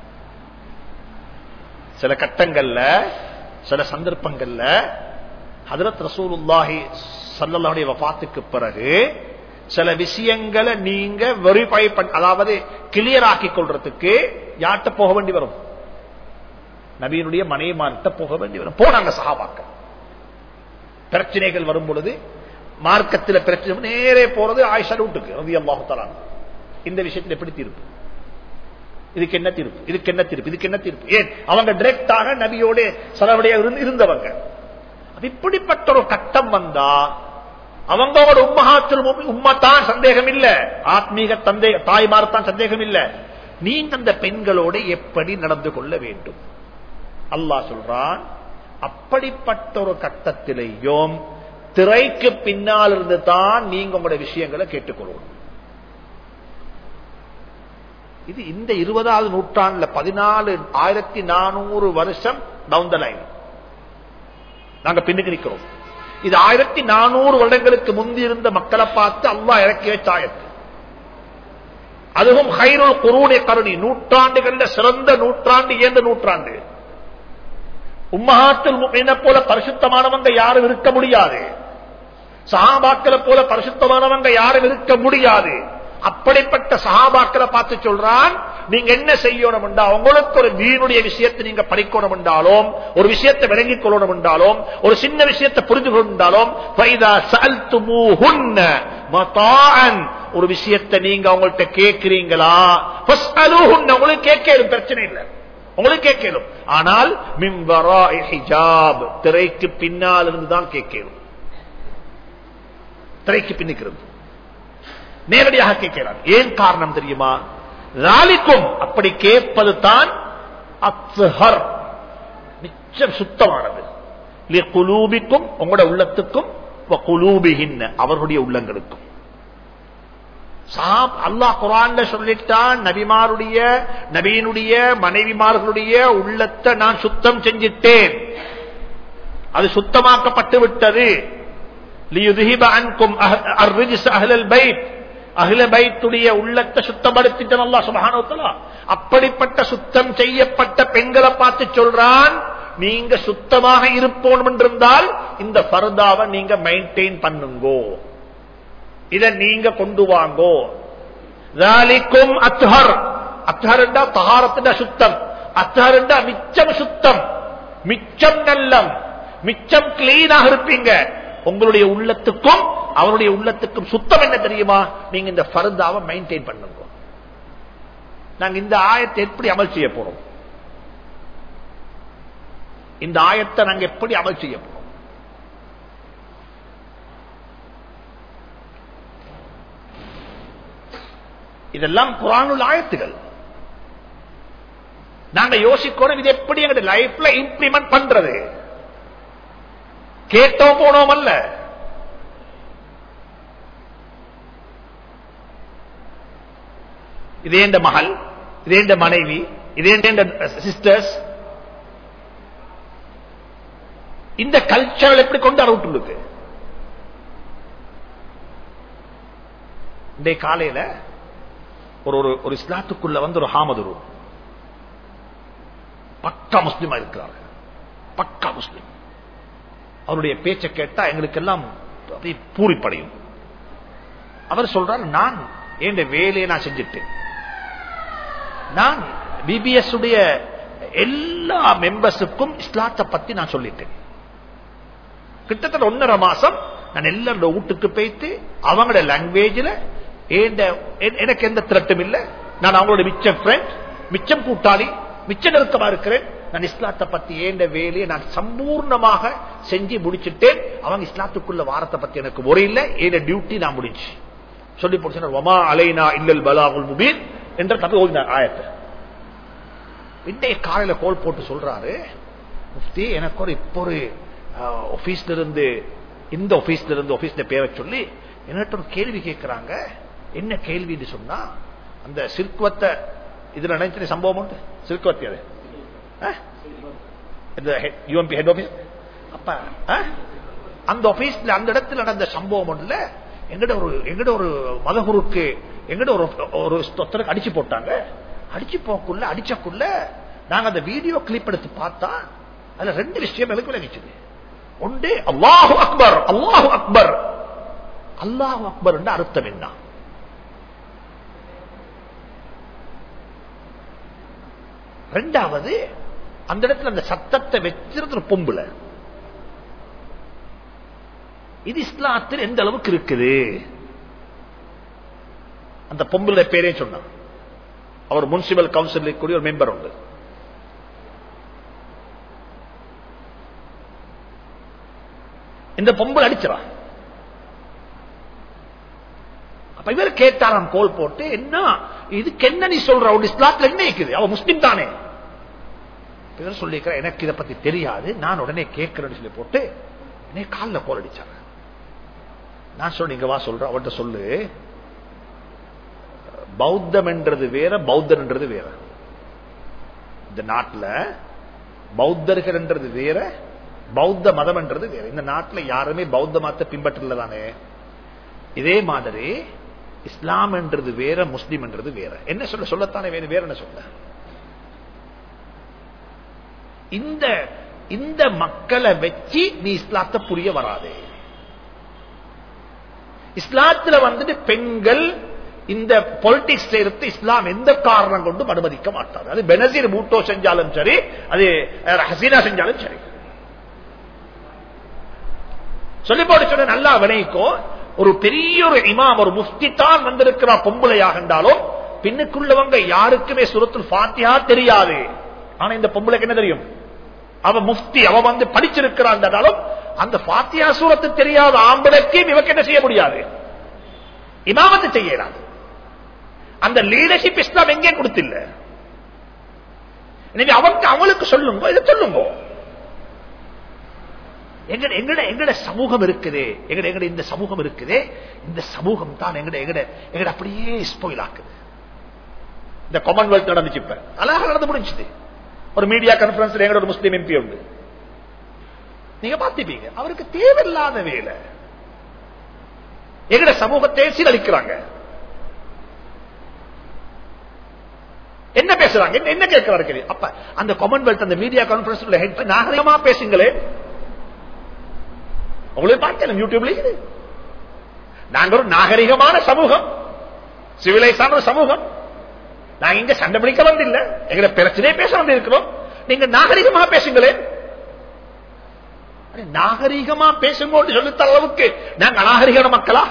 சில கட்டங்கள்ல சில சந்தர்ப்பங்கள்ல ஹஜ்ரத் ரசூலுல்லாஹி ஸல்லல்லாஹு அலைஹி வஃபாத்துக்கு பிறகு சில விஷயங்களை நீங்க வெரிஃபை அதாவது கிளியர் ஆக்கி கொள்றதுக்கு யார்கிட்ட போக வேண்டி வரும், நபியினுடைய மனைவிமார்கிட்ட போக வேண்டி வரும். போனாங்க சஹாபாக்கள். பிரச்சனைகள் வரும் பொழுது, மார்க்கத்தில் பிரச்சனை நேரே போறது ஆயிஷா வீட்டுக்கு ரலியல்லாஹு தஆலா. இந்த விஷயத்தில் எப்படி தீர்ப்பு, இதுக்கு என்ன தீர்ப்பு, இதுக்கு என்ன தீர்ப்பு, இதுக்கு என்ன தீர்ப்பு. ஏன் அவங்க டைரக்டாக நபியோட சலவடையா இருந்தவங்க. இப்படிப்பட்ட ஒரு கட்டம் வந்தா அவங்களோட உம்மத்தான் சந்தேகம் இல்ல, ஆத்மீக தந்தை தாய்மார்தான் சந்தேகம் இல்ல. நீங்க அந்த பெண்களோட எப்படி நடந்து கொள்ள வேண்டும் அல்லாஹ் சொல்றான். அப்படிப்பட்ட ஒரு கட்டத்திலேயும் திரைக்கு பின்னால் இருந்து தான் நீங்க உங்களுடைய விஷயங்களை கேட்டுக்கொள்ளணும். இது இந்த 20வது நூற்றாண்டுல 1400 வருஷம் டவுன் த லைன் நாங்க பின்னுக்கு நிற்கிறோம். இது 1400 வருடங்களுக்கு முந்தி இருந்த மக்களை பார்த்து அல்லாஹ் இறக்கிய சாயத்து. அதுவும் ஹைருல் குரூனி கருணி, நூற்றாண்டுகள்ல சிறந்த நூற்றாண்டு, ஏந்த நூற்றாண்டு. உம்மஹாத்துல் முஃமினீன போல பரிசுத்தமானவங்க யாரும் இருக்க முடியாது, சஹாபாக்களை போல பரிசுத்தமானவங்க யாரும் இருக்க முடியாது. அப்படிப்பட்ட சஹாபாக்களை பார்த்து சொல்றான், நீங்க என்ன செய்யணும் என்றால், உங்களுக்கு ஒரு தீனுடைய விஷயத்தை நீங்க படிக்கணும் என்றாலும், ஒரு விஷயத்தை விளங்கிக் கொள்ளணும் என்றாலும், ஒரு சின்ன விஷயத்தை புரிந்து கொண்டாலும், ஃபைதா சஅல்துமூஹுன்ன மதாஅன், ஒரு விஷயத்தை நீங்க அவங்கள்ட்ட கேட்கிறீங்களா, உங்களுக்கு கேட்கலும் பிரச்சனை இல்லை, உங்களுக்கு கேட்கலும். ஆனால் மின் வராஇ ஹிஜாப், திரைக்கு பின்னால் இருந்துதான் கேட்கலும். திரைக்கு பின்னிக்கிறது, நேரடியாக கேட்கிறார். ஏன் காரணம் தெரியுமா? ராலிக்கும் அப்படி கேட்பது தான் அத்ஹர், நிச்சயம் சுத்தமானது. லிகுலூபிக்கும், உங்களோட உள்ளத்துக்கும், வகுலூபிஹின்ன, அவர்களுடைய உள்ளங்களுக்கும். அல்லாஹ் குர்ஆன்ல சொல்லிட்டான், நபியினுடைய மனைவிமார்களுடைய உள்ளத்தை நான் சுத்தம் செஞ்சிட்டேன், அது சுத்தமாக்கப்பட்டு விட்டது. லியுذهب عنكم الرجس اهل البيت, அஹ்ல பைத்துடைய உள்ளத்தை சுத்தப்படுத்திட்டான் அல்லாஹ் சுப்ஹானஹு வ தஆலா. அப்படிப்பட்ட சுத்தம் செய்யப்பட்ட பெண்களை பார்த்து சொல்றான், நீங்க சுத்தமாக இருப்போம் என்றிருந்தால் இந்த ஃபர்தாவை நீங்க மெயின்டைன் பண்ணுங்கோ, இத நீங்க கொண்டு வாங்கோ. ذالிக்கும் அத்ஹர், அத்ஹர் என்றா தஹாரத்துட சுத்தம், அத்ஹர் என்றா மிச்சம் சுத்தம், மிச்சம் நல்லம், மிச்சம் கிளீனாக இருப்பீங்க. உங்களுடைய உள்ளத்துக்கும் அவருடைய உள்ளத்துக்கும் சுத்தம் என்ன தெரியுமா? நீங்க இந்த ஃபர்தாவை மெயின்டைன் பண்ணுங்க. நாங்க இந்த ஆயத்தை எப்படி அமல் செய்ய போறோம்? இந்த ஆயத்தை நாங்க எப்படி அமல் செய்ய போறோம்? இதெல்லாம் குர்ஆனுல் ஆயத்துகள். நாங்க யோசிக்கணும், இது எப்படி எங்க லைஃப்ல இம்ப்ளிமெண்ட் பண்றது. கேட்டோம் போனோம் அல்ல. இதே இந்த மகள், இதே இந்த மனைவி, இதே இந்த சிஸ்டர்ஸ், இந்த கல்ச்சர் எப்படி கொண்டு வரவிட்டு இந்த காலையில ஒரு இஸ்லாத்துக்குள்ள வந்து ஒரு ஹாமதுரு பக்கா முஸ்லிமா இருக்கிறார், பக்கா முஸ்லிம். அவருடைய பேச்சை கேட்டா எங்களுக்கு எல்லாம் பூரிப்படையும். அவர் சொல்றார், நான் என் வேலையை நான் செஞ்சிட்டேன், நான் பிபிஎஸ் உடைய எல்லா மெம்பர்ஸுக்கும் இஸ்லாத்தை பத்தி நான் சொல்லிட்டேன். கிட்டத்தட்ட 1.5 மாசம் நான் எல்லாரோட வீட்டுக்கு போயிட்டு அவங்களோட லாங்குவேஜ்ல எனக்கு எந்த த்ரெட்டும் இல்லை, நான் அவங்களோட மிச்சம் ஃப்ரெண்ட், மிச்சம் கூட்டாளி, மிச்ச நெருக்கமா இருக்கிறேன். நான் இஸ்லாத்தை பத்தி ஏண்ட வேலையை நான் சம்பூர்ணமாக செஞ்சு முடிச்சுட்டேன். அவங்க இஸ்லாத்துக்குள்ள வாரத்தை பத்தி எனக்கு ஒரு இல்லை, ஏண்ட டியூட்டி நான் முடிச்சு சொல்லி போட்டு வமா அலைனா இல்லல் பலாகுல் முபீன் என்ற தப்பி ஓதின ஆயத்தை. இன்றைய காலையில கோல் போட்டு சொல்றாரு, முஃப்தி எனக்கு இப்போ ஒரு ஆபீஸ்ல இருந்து, இந்த ஆபீஸ்ல இருந்து ஆபீஸ்ல பேரை சொல்லி என்கிட்ட ஒரு கேள்வி கேட்கிறாங்க. என்ன கேள்வின்னு சொன்னா, அந்த சிற்குவத்தை இதுல நினைச்ச சம்பவம் உண்டு. சிற்குவத்தி அது யூஎம்பி ஹெட் ஆபீஸ். அப்ப அந்த ஆபீஸ்ல அந்த இடத்துல நடந்த சம்பவம் ஒன்றுல எங்கட ஒரு மதகுருக்கு எங்கட ஒரு ஒருத்தருக்கு அடிச்சு போட்டாங்க. அடிச்சு போக்குள்ள அடிச்சக்குள்ள நாங்க அந்த வீடியோ கிளிப் எடுத்து பார்த்தா அதுல 2 விஷயம் எனக்கு விளங்கிச்சது. ஒன்று அல்லாஹு அக்பர், அல்லாஹு அக்பர். அல்லாஹு அக்பர் என்ற அர்த்தம் என்ன? ரெண்டாவது, அந்த இடத்துல அந்த சத்தத்தை வச்சிருக்கிற பொம்புல இது இஸ்லாத்தில் எந்த அளவுக்கு இருக்குது? அந்த பொம்புல பேரே சொன்னார். அவர் முனிசிபல் கவுன்சில் கூடிய ஒரு மெம்பர் உண்டு. இந்த பொம்புல அடிச்சா. அப்ப இவர் கேட்டாராம் கோல் போட்டு, என்ன இதுக்கு என்ன நீ சொல்ற? ஒரு இஸ்லாத்துல என்ன இருக்குது? அவ முஸ்லிம் தானே. இவர் சொல்லிக்கிற எனக்கு இதை பத்தி தெரியாது, நான் உடனே கேட்கிறேன்னு சொல்லி போட்டு என்னை காலில் கோல் அடிச்சாங்க. நான் சொன்னீங்க வா சொல்ற, அவர்கிட்ட சொல்லு, பௌத்தம் என்றது வேற, பௌத்தன் என்றது வேற. இந்த நாட்டில் பௌத்தர்கள் என்றது வேற, பௌத்த மதம் என்றது வேற. இந்த நாட்டில் யாருமே பௌத்த மதத்தை பின்பற்றல தானே. இதே மாதிரி இஸ்லாம் என்றது வேற, முஸ்லிம் என்றது வேற. என்ன சொல்லத்தானே வேற என்ன சொல்ல? இந்த மக்களை வச்சு நீ இஸ்லாத்தை புரிய வராது. இஸ்லாத்துல வந்துட்டு பெண்கள் இந்த பொலிட்டிக்ஸ் செய்யறது இஸ்லாம் எந்த காரணம் கொண்டும் அனுமதிக்க மாட்டார். அது பெனசீர் பூட்டோ செஞ்சாலும் சரி, அது ஹசீனா செஞ்சாலும் சரி. சொல்லி போட்டு சொன்ன நல்லா வினைக்கோ, ஒரு பெரிய ஒரு இமாம் ஒரு முஃப்தி தான் வந்திருக்கிறார் பொம்பளையாக இருந்தாலும் பின்னுக்குள்ளவங்க யாருக்குமே சூரத்துல் ஃபாத்திஹா தெரியாது. ஆனா இந்த பொம்பளைக்கு என்ன தெரியும்? அவ முஃப்தி, அவ வந்து படிச்சிருக்கிறான். அந்த ஃபாத்திஹா சூரத்து தெரியாத ஆம்பளைக்கு இவக்கு என்ன செய்ய முடியாது? இமாமத்து செய்யறாது. அந்த லீடர்ஷிப் இஸ்லாம் எங்கே கொடுத்தில்ல. அவளுக்கு சொல்லுங்க, இதை சொல்லுங்க. எங்கட சமூகம் இருக்குது, எங்கட இந்த சமூகம் இருக்குது. இந்த சமூகம் தான் எங்கட அப்படியே ஸ்பாயில் ஆக்குது. இந்த காமன்வெல்த் நடந்துச்சு, இப்ப அழகா நடந்து முடிஞ்சது. ஒரு மீடியா கான்பரன்ஸ்ல எங்கட ஒரு முஸ்லீம் எம்பி உண்டு, நீங்க பார்த்திருப்பீங்க. அவருக்கு தேவையில்லாத வேலை. எங்கட சமூகத்தை சீரழிக்கிறாங்க. என்ன பேசுறாங்க, என்ன கேட்கிறாரு? அப்ப அந்த காமன்வெல்த் அந்த மீடியா கான்பரன்ஸ் நாகரிகமா பேசுங்களே. உங்களே பார்க்கலாம் யூடியூப்ல. நாங்க ஒரு நாகரிகமான சமூகம், சிவிலைஸான ஒரு சமூகம். நாங்க இங்க சண்டை பிடிக்க வந்தில்லை, எங்க பிரச்சனையே பேச வந்து இருக்கிறோம். நீங்க நாகரிகமா பேசுங்களே. நாகரிகமா பேசும்போது சொல்லித்த அளவுக்கு நாங்க அநாகரிகான மக்களா?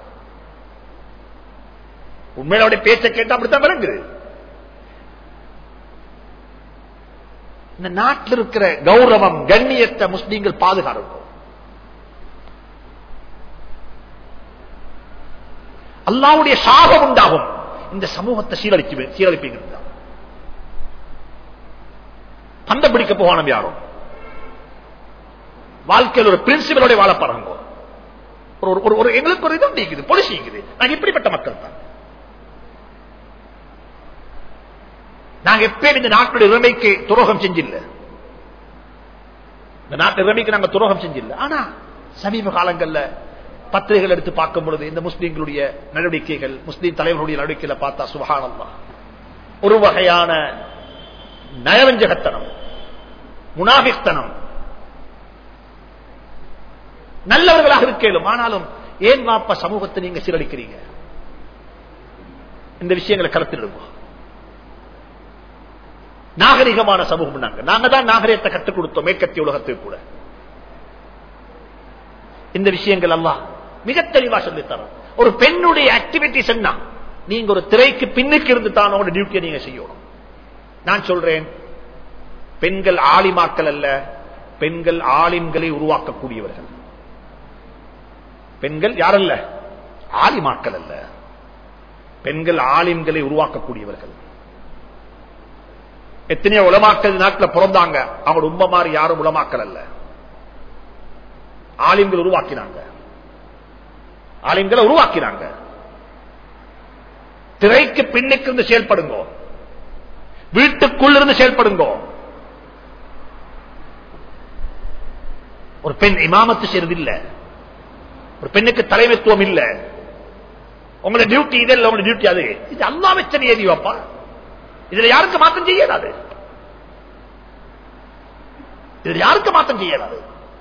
உண்மையோட பேச்சை கேட்டா அப்படித்தான் விளங்குது. இந்த நாட்டில் இருக்கிற கௌரவம் கண்ணியத்தை முஸ்லீம்கள் பாதுகாக்கும். அல்லாஹ்வுடைய சாபம் உண்டாகும். இந்த சமூகத்தை சீரழிப்பீங்க. பந்த பிடிக்க போகணும் யாரும். வாழ்க்கையில் ஒரு பிரின்சிபலோட வாழ பாருங்க. எங்களுக்கு ஒரு இடம் நீக்குது, பொலிசி இருக்குது. நாங்க இப்படிப்பட்ட மக்கள் தான். நாங்க எப்பயும் இந்த நாட்டுடைய இறமைக்கு துரோகம் செஞ்சில்ல. இந்த நாட்டு இறமைக்கு நாங்க துரோகம் செஞ்சில்ல. ஆனா சமீப காலங்கள்ல பத்திரிகைகள் எடுத்து பார்க்கும் பொழுது இந்த முஸ்லீம்களுடைய நடவடிக்கைகள், முஸ்லீம் தலைவர்களுடைய நடவடிக்கைகளை பார்த்தா சுப்ஹானல்லாஹ், ஒரு வகையான நயவஞ்சகத்தனம், முனாஃபிக்தனம். நல்லவர்களாக இருக்கலும், ஆனாலும் ஏன் வாப்பா சமூகத்தை நீங்க சீரழிக்கிறீங்க? இந்த விஷயங்களை கருத்தில் எடுப்போம். நாகரிகமான சமூகம் நாங்க தான் நாகரிகத்தை கற்றுக் கொடுத்தோம் மேற்கத்திய உலகத்துக்கு கூட. இந்த விஷயங்கள் எல்லாம் மிக தெளிவா சொல்லித்தரோம். ஒரு பெண்ணுடைய ஆக்டிவிட்டிஸ் என்ன, நீங்க ஒரு திரைக்கு பின்னுக்கு இருந்து தான் உங்களோட டியூட்டியை நீங்க செய்யணும். நான் சொல்றேன், பெண்கள் ஆலிமாக்கள் அல்ல, பெண்கள் ஆலிம்களை உருவாக்கக்கூடியவர்கள். பெண்கள் யாரல்ல, ஆலிமாக்கள் அல்ல, பெண்கள் ஆலிம்களை உருவாக்கக்கூடியவர்கள். எத்தனையோ உலமாக்கள் நாட்டில் பிறந்தாங்க, அவங்க உம்ம மாதிரி யாரும் உலமாக்கள் அல்ல, ஆலிம்கள் உருவாக்கினாங்க. ஆலிம்களை உருவாக்கினாங்க. திரைக்கு பின்னுக்கு இருந்து செயல்படுங்க, வீட்டுக்குள்ள இருந்து செயல்படுங்க. ஒரு பெண் இமாமத்து செய்யறது இல்ல, ஒரு பெண்ணுக்கு தலைமைத்துவம் இல்ல. உங்களோட டியூட்டி இது இல்ல, உங்களோட டியூட்டி அது. இது அல்லாஹ் வச்ச நியதி வாப்பா. இதுல யாருக்கு மாற்றம் செய்யலாது, இதுல யாருக்கு மாற்றம் செய்யலாது.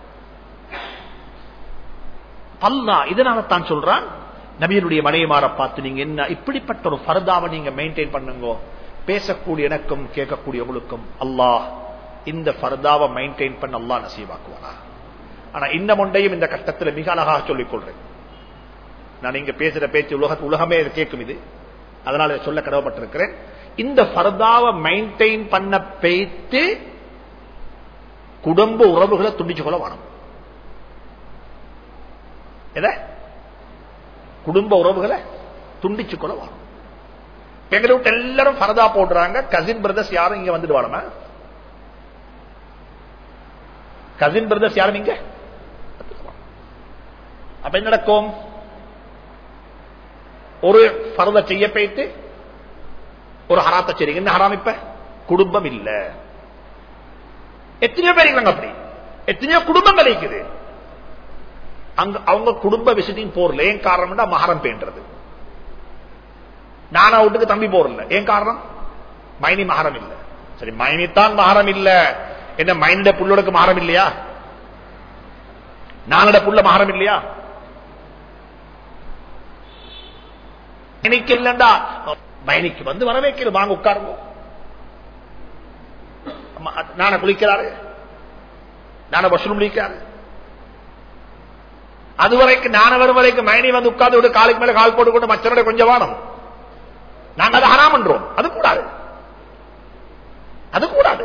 அல்லாஹ் இதனால தான் சொல்றான், நபியினுடைய மனைவிமார பார்த்து நீங்க என்ன இப்படிப்பட்ட ஒரு ஃபர்தாவை நீங்க மெயின்டைன் பண்ணுங்க. பேசக்கூடிய எனக்கும் கேட்கக்கூடிய உங்களுக்கும் அல்லாஹ் இந்த ஃபர்தாவை மெயின்டைன் பண்ண அல்லாஹ் நசீபாக்குவானா. ஆனா இன்னும் ஒன்றையும் இந்த கட்டத்தில் மிக அழகாக சொல்லிக் கொள்றேன். நான் இங்க பேசுற பேச்சு உலகமே கேட்கும், இது அதனால சொல்ல கடமைப்பட்டிருக்கிறேன். இந்த ஃபர்தாவை மெயின்டைன் பண்ண பேய்த்து குடும்ப உறவுகளை துண்டிச்சு கொள்ள வேணும். குடும்ப உறவுகளை துண்டிச்சு கொள்ள வேணும். எங்களை விட்டு எல்லாரும் ஃபர்தா போடுறாங்க, கசின் பிரதர்ஸ் யாரும் இங்க வந்துட்டு வாழமா? கசின் பிரதர்ஸ் யாரும் இங்க அப்ப என்ன நடக்கும்? ஒரு ஃபர்தா செய்ய போயிட்டு ஒரு ஹராத்தை செய்றீங்க. என்ன ஹராம்? இப்ப குடும்பம் இல்ல. எத்தனையோ பேர் இருக்காங்க அப்படி, எத்தனையோ குடும்பங்கள் இருக்குது. அவங்க குடும்ப விசிட்டிங் போறல. ஏன் காரணம்? மஹரம் பேன்றது. நானா வீட்டுக்கு தம்பி போறல. ஏன் காரணம்? மைனி மஹரம் இல்ல. சரி, மைனி தான் மஹரம் இல்ல, என்ன மைனிட புள்ளோட மஹரம் இல்லையா? நானட புள்ள மஹரம் இல்லையா? எனக்கு இல்லண்டா மைனிக்கு வந்து வர வைக்கிறது, வாங்க உட்காருங்க. நான குளிக்கிறாரு, நான வாஷ்ரூம் குளிக்கிறாரு. அது வரைக்கும் நான் வரும் வரைக்கும் மைனி வந்து உட்கார்ந்து விட்டு காலுக்கு மேல கால் போட்டுக்கொண்டு மற்றவருடைய கொஞ்சம் வானம் நாங்க அதை ஹராம் பண்றோம். அது கூடாது, அது கூடாது.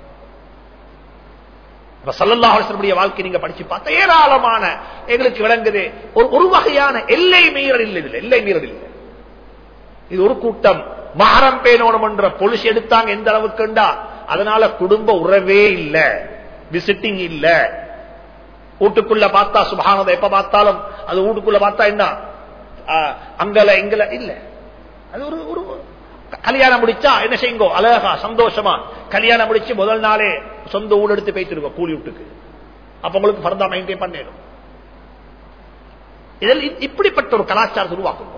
ஸல்லல்லாஹு அலைஹி வஸல்லம் வாழ்க்கை நீங்க படிச்சு பார்த்தா ஏராளமான எங்களுக்கு விளங்குது. ஒரு வகையான எல்லை மீறல் இல்லை, எல்லை மீறல் இல்லை. இது ஒரு கூட்டம் மஹரம் பேணணும் என்ற பொலிசி எடுத்தாங்க. எந்த அளவுக்குண்டா அதனால குடும்ப உறவே இல்ல, விசிட்டிங் இல்ல. வீட்டுக்குள்ள பார்த்தா சுப்ஹானல்லாஹ், எப்ப பார்த்தாலும் அது வீட்டுக்குள்ள பார்த்தா என்ன அங்கல இங்கல இல்ல. அது ஒரு கல்யாணம் முடிச்சா என்ன செய்யுங்கோ, அழகா சந்தோஷமா கல்யாணம் முடிச்சு முதல் நாளே சொந்த ஊடு எடுத்து பேசிருக்கோம் கூலி வீட்டுக்கு. அப்ப உங்களுக்கு ஃபர்தா மெயின்டைன் பண்ணிடும். இதில் இப்படிப்பட்ட ஒரு கலாச்சாரத்தை உருவாக்குங்க.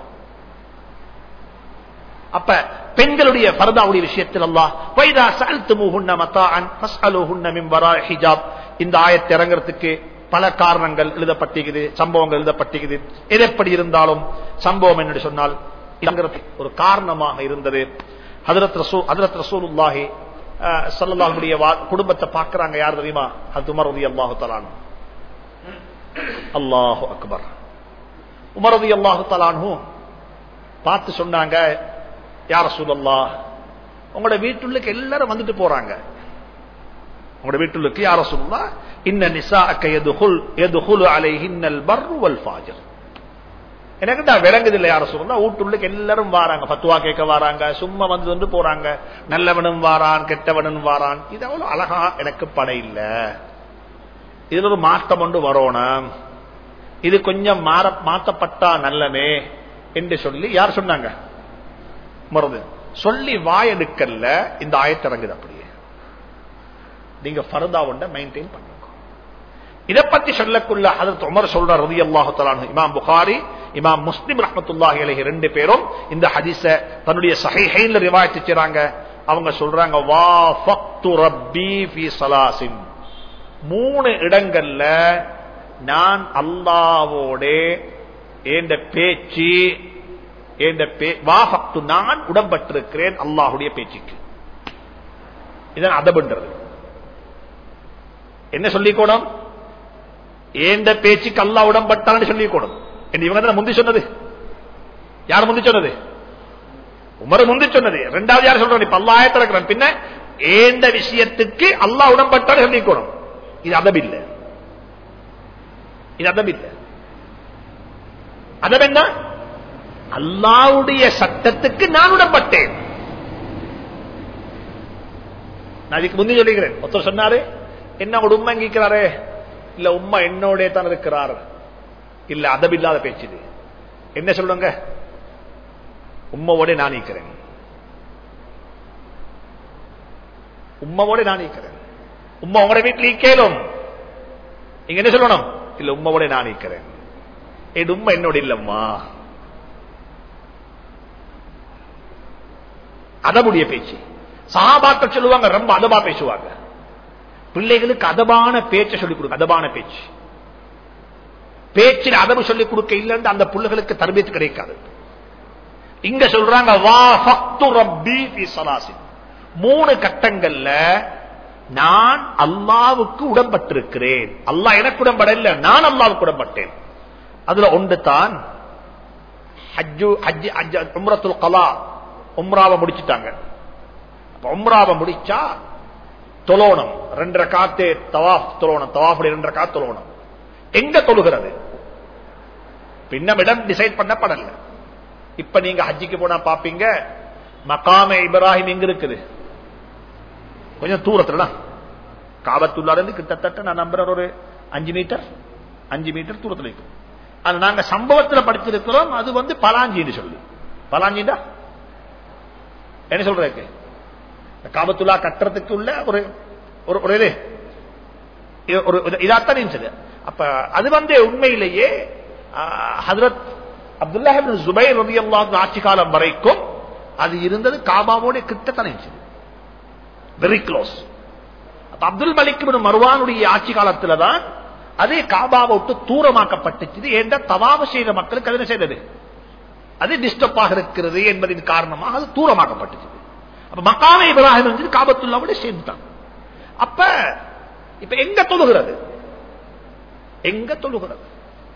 அப்ப பெண்களுடைய ஃபர்தாவுடைய விஷயத்தில் அல்லாஹ் வைதா சஅல்துமுஹுன்ன மதாஅன் ஃபஸ்அலுஹுன்ன மின் வராஇ ஹிஜாப் இந்த ஆயத்தை இறங்குறதுக்கு பல காரணங்கள் எழுதப்பட்டிருக்குது, சம்பவங்கள் எழுதப்பட்டிருக்குது. எதெப்படி இருந்தாலும் சம்பவம் என்று சொன்னால் ஒரு காரணமாக இருந்தது. ஹஜ்ரத் ரசூலுல்லாஹி ஸல்லல்லாஹு அலைஹி வஸல்லம் குடும்பத்தை பார்க்கறாங்க. யார் தெரியுமா? ஹஜ்ரத் உமர் ரலியல்லாஹு தஆலா அன்ஹு. அல்லாஹு அக்பர். உமர் ரலியல்லாஹு தஆலா அன்ஹு பார்த்து சொன்னாங்க, யா ரசூலல்லாஹ், உங்களோட வீட்டுக்கு எல்லாரும் வந்துட்டு போறாங்க. உங்களோட வீட்டுக்கு யா ரசூலல்லாஹ், இன்ன நிசாஅக யதுகுலு அலைஹின்னல் பர்ரு வல் ஃபாஜிர். எனக்கு தான் விளங்குது இல்ல யார சொல்றா, வீட்டுக்கு எல்லாரும் வாராங்க, பத்துவா கேட்க வாராங்க, சும்மா வந்து போறாங்க. நல்லவனும் வாரான், கெட்டவனும் வாரான். இது அவ்வளவு அழகா எனக்கு பட இல்ல. இதுல ஒரு மாற்றம் ஒன்று வரணும். இது கொஞ்சம் மாற்றப்பட்டா நல்லமே என்று சொல்லி யார் சொன்னாங்க? மறந்து சொல்லி வாயெடுக்கல்ல இந்த ஆயத்து இறங்குது. அப்படியே நீங்க ஃபர்தா ஒன்றை மெயின்டைன் பண்ணுங்க. இதை பத்தி சொல்லக்குள்ள ஹஜ்ரத் உமர் சொல்றார் ரலியல்லாஹு தஆலா அன்ஹு. இமாம் புகாரி, இமாம் முஸ்லிம் ரஹ்மத்துல்லாஹி அலைஹி ரெண்டு பேரும் இந்த ஹதீஸ தன்னுடைய ஸஹீஹைன்ல ரிவாயத் செய்றாங்க. அவங்க சொல்றாங்க, வாஃபக்து ரப்பி ஃபீ ஸலாசின், 3 இடங்கள்ல நான் அல்லாஹ்வோட ஏண்ட பேச்சு வாஃபக்து நான் உடன்பட்டிருக்கிறேன் அல்லாஹ்வுடைய பேச்சுக்கு. இதான் அதபன்றது. என்ன சொல்லிக்கோணும்? ஏண்ட பேச்சுக்கு அல்லாஹ் உடன்பட்டான்னு சொல்லிக்கோணும். இவங்க தான் முந்தி சொன்னது. யார் முந்தி சொன்னது? உமர் முந்தி சொன்னது. இரண்டாவது யார் சொல்றாங்க? இப்ப அல்லாஹ் ஆயத்துல இருக்கிறான். பின்ன ஏண்ட விஷயத்துக்கு அல்லாஹ் உடன்பட்டான்னு சொல்லிக்கோணும். இது அதப் இல்ல. இது அதப் இல்ல. அதப் என்ன? அல்லாஹ்வுடைய சட்டத்துக்கு நான் உடன்பட்டேன். நான் இதுக்கு முந்தி சொல்லிக்கிறேன். ஒருத்தர் சொன்னாரு, என்ன ஒரு உண்மை கேட்கிறாரு. இல்ல உம்மா என்னோட தான் இருக்கிறார். இல்ல அதபில்லாத பேச்சு. என்ன சொல்லுங்க? உம்மாவோட நான் இருக்கிறேன், உம்மாவோட நான் இருக்கிறேன். உம்மா உங்களோட வீட்டில் கேளும், நீங்க என்ன சொல்லணும்? இல்ல உம்மாவோட நான் இருக்கிறேன். இது உம்மா என்னோட இல்லம்மா. அதபுடைய பேச்சு. சஹாபாக்கள் சொல்லுவாங்க, ரொம்ப அதபா பேசுவாங்க. பிள்ளைகளுக்கு அதபான பேச்சை சொல்லிக் கொடுக்க. அதபான பேச்சு, பேச்சில் அதபு சொல்லிக் கொடுக்க இல்லைன்னு அந்த பிள்ளைகளுக்கு தர்பியத்து கிடைக்காது. இங்க சொல்றாங்க, வாஃபக்து ரப்பி ஃபீ ஸலாசின், 3 கட்டங்கள்ல நான் அல்லாஹ்வுக்கு உடன்பட்டிருக்கிறேன். அல்லாஹ் எனக்கு உடன்படல, நான் அல்லாஹ்வுக்கு உடன்பட்டேன். அதுல ஒன்று தான் உம்ரத்துல் கலா. உம்ராவை முடிச்சுட்டாங்க. உம்ராவை முடிச்சா தொழணும் 2 ரக்காத்து தவாஃப் தொழணும். தவாஃப் 2 ரக்காத் தொழணும். எங்க தொழுகிறது பின்னம் இடம் டிசைட் பண்ணப்படல. இப்ப நீங்க ஹஜ்ஜிக்கு போனா பாப்பீங்க, மகாமே இப்ராஹிம் எங்க இருக்குது? கொஞ்சம் தூரத்துல, காபத்துள்ளால இருந்து கிட்டத்தட்ட நான் நம்புற ஒரு 5 மீட்டர் தூரத்துல இருக்கு. அது நாங்க சம்பவத்தில் படிச்சிருக்கிறோம். அது பலாஞ்சின்னு சொல்லி, பலாஞ்சிண்டா என்ன சொல்றதுக்கு, காபத்துல்லா கட்டுறதுக்கு உள்ள ஒரு இதாத்தான் இருந்துச்சு. அப்ப அது உண்மையிலேயே ஹஜ்ரத் அப்துல்லாஹ் இப்னு ஸுபைர் ரலியல்லாஹு அன்ஹு ஆட்சி காலம் வரைக்கும் அது இருந்தது காபாவோட கிட்டத்தட்ட இருந்துச்சு, very close. Abdul Malik ibn மர்வானுடைய ஆட்சி காலத்துல தான் அதே காபாவை விட்டு தூரமாக்கப்பட்டுச்சு. என்ற தவாஃப் செய்த மக்களுக்கு அது என்ன செய்தது, அது டிஸ்டர்பாக இருக்கிறது என்பதின் காரணமாக அது தூரமாக்கப்பட்டுச்சு. அப்ப மகாமே இப்ராஹிம் வந்து காபத்துல்லாவோட சேர்ந்துட்டாங்க. அப்ப இப்ப எங்க தொழுகிறது?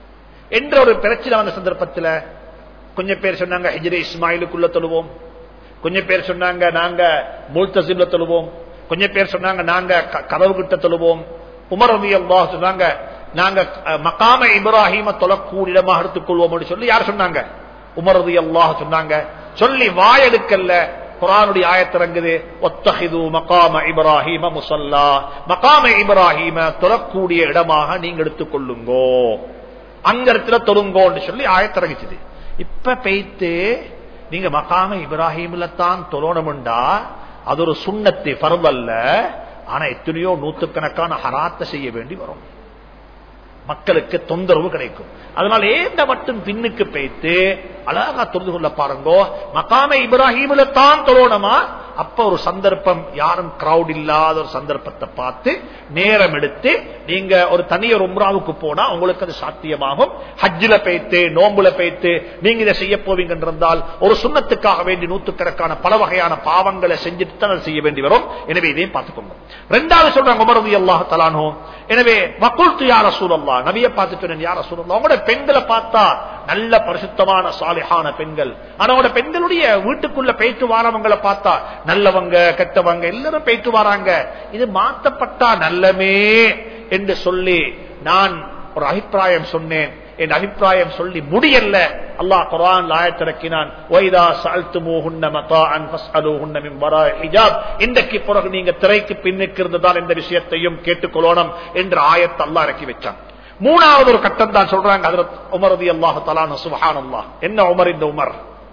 என்ற ஒரு பிரச்சனை வந்த சந்தர்ப்பத்தில் கொஞ்சம் பேர் சொன்னாங்க ஹிஜ்ரே இஸ்மாயிலுக்குள்ள தொழுவோம், கொஞ்சம் பேர் சொன்னாங்க நாங்க முல்தஸிம்ல தொழுவோம், கொஞ்சம் பேர் சொன்னாங்க நாங்க கதவு கிட்ட தொழுவோம். உமர் ரலியல்லாஹு அன்ஹு சொன்னாங்க நாங்க மகாம இப்ராஹீம தொழக்கூடிய இடமாக எடுத்துக் கொள்வோம் சொல்லி யார் சொன்னாங்க? உமர் ரலியல்லாஹு அன்ஹு சொன்னாங்க. சொல்லி வாயெடுக்கல்ல குர்ஆனுடைய ஆயத் இறங்குது, வத்தஹிது மகாம இப்ராஹீம முஸல்லா, மகாம இப்ராஹீம தொழக்கூடிய இடமாக நீங்க எடுத்துக் கொள்ளுங்கோ, அங்க இடத்துல தொழுங்கோன்னு சொல்லி ஆயத் இறங்கிச்சது. இப்ப பெய்த்து நீங்க மகாம இப்ராஹீம்ல தான் தொழணும்டா அது ஒரு சுன்னத்து ஃபர்து அல்ல. ஆனா எத்தனையோ நூற்றுக்கணக்கான ஹராத்தை செய்ய வேண்டி வரும், மக்களுக்கு தொந்தரவு கிடைக்கும். அதனால ஏந்த மட்டும் பின்னுக்கு பேய்த்து அழகா தொழுது கொள்ள பாருங்கோ. மகாம இப்ராஹீம்ல தான் தொழணுமா? அப்ப ஒரு சந்தர்ப்பம், யாரும் கிரௌட் இல்லாத ஒரு சந்தர்ப்பத்தை பார்த்து நேரம் எடுத்து நீங்க ஒரு தனியர் உம்ராவுக்கு போனா உங்களுக்கு அது சாத்தியமாகும். ஹஜ்ஜில பேய்த்து நோம்புல பேய்த்து நீங்க இதை செய்ய போவீங்க என்றால் ஒரு சுன்னத்துக்காக வேண்டி நூற்றுக்கணக்கான பல வகையான பாவங்களை செஞ்சுட்டு தான் செய்ய வேண்டி வரும். எனவே இதையும் பார்த்துக்கோங்க. ரெண்டாவது சொல்றாங்க உமர் ரலியல்லாஹு தஆலா அன்ஹு, எனவே வகுல்து யா ரசூலல்லாஹ், நபியை பார்த்துட்டு சொன்னேன் யா ரசூலல்லாஹ், உங்களோட பெண்களை பார்த்தா நல்ல பரிசுத்தமான சாலிஹான பெண்கள், ஆனா உங்களோட பெண்களுடைய வீட்டுக்குள்ள பேய்த்து வாரவங்களை பார்த்தா நல்லவங்க கெட்டவங்க எல்லாரும் பேய்த்து வராங்க, இது மாற்றப்பட்டா நல்லமே என்று சொல்லி நான் ஒரு அபிப்பிராயம் சொன்னேன். என் அபிப்பிராயம் சொல்லி முடியல. அல்லாஹ் குர்ஆன் ஆயத் இறக்கினான், வைதா சஅல்துமூஹுன்ன மதாஅன் ஃபஸ்அலூஹுன்ன மின் வராஇ ஹிஜாப், இன்றைக்கு பிறகு நீங்க திரைக்கு பின்னுக்கு இருந்துதான் இந்த விஷயத்தையும் கேட்டுக்கொள்ளணும் என்ற ஆயத்தை அல்லாஹ் இறக்கி வச்சான். மூணாவது ஒரு கட்டம் தான் சொல்றாங்க ஹஜ்ரத் உமர் ரலியல்லாஹு தஆலா அன்ஹு. சுப்ஹானல்லாஹ், என்ன உமர் இந்த உமர்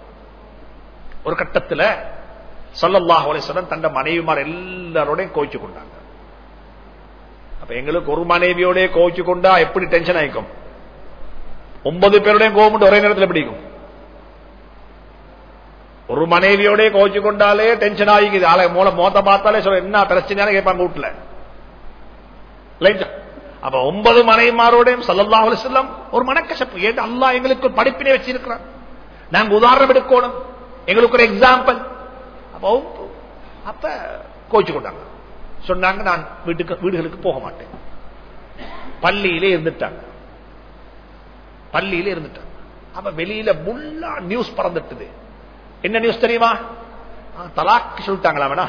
ஒரு கட்டத்துல ஸல்லல்லாஹு அலைஹி வஸல்லம் தந்த மனைவிமார் எல்லாரோடையும் கோவிச்சு கொண்டாங்க. அப்ப எங்களுக்கு ஒரு மனைவியோட கோவிச்சு கொண்டா எப்படி டென்ஷன் ஆயிக்கும்? 9 பேருடையும் கோவம் ஒரே நேரத்தில் பிடிக்கும். ஒரு மனைவியோட கோவிச்சு கொண்டாலே டென்ஷன் ஆகிக்குது. ஆளை மோத்த பார்த்தாலே சொல்ல என்ன பிரச்சனையான கேட்பாங்க வீட்டுல. அப்ப 9 மனைவிமாரோடையும் ஸல்லல்லாஹு அலைஹி வஸல்லம் ஒரு மனக்கசப்பு. ஏன் அல்லாஹ் எங்களுக்கு ஒரு படிப்பினை வச்சிருக்கிறான், நாங்க உதாரணம் எடுக்கணும், எங்களுக்கு ஒரு எக்ஸாம்பிள். அப்ப கோச்சு கொண்டாங்க, சொன்னாங்க நான் வீடுகளுக்கு போக மாட்டேன், பள்ளியிலே இருந்துட்டாங்க. அப்ப வெளியில முல்லா நியூஸ் பறந்துட்டுது. என்ன நியூஸ் தெரியுமா? தலாக் சொல்லிட்டாங்களா வேணா,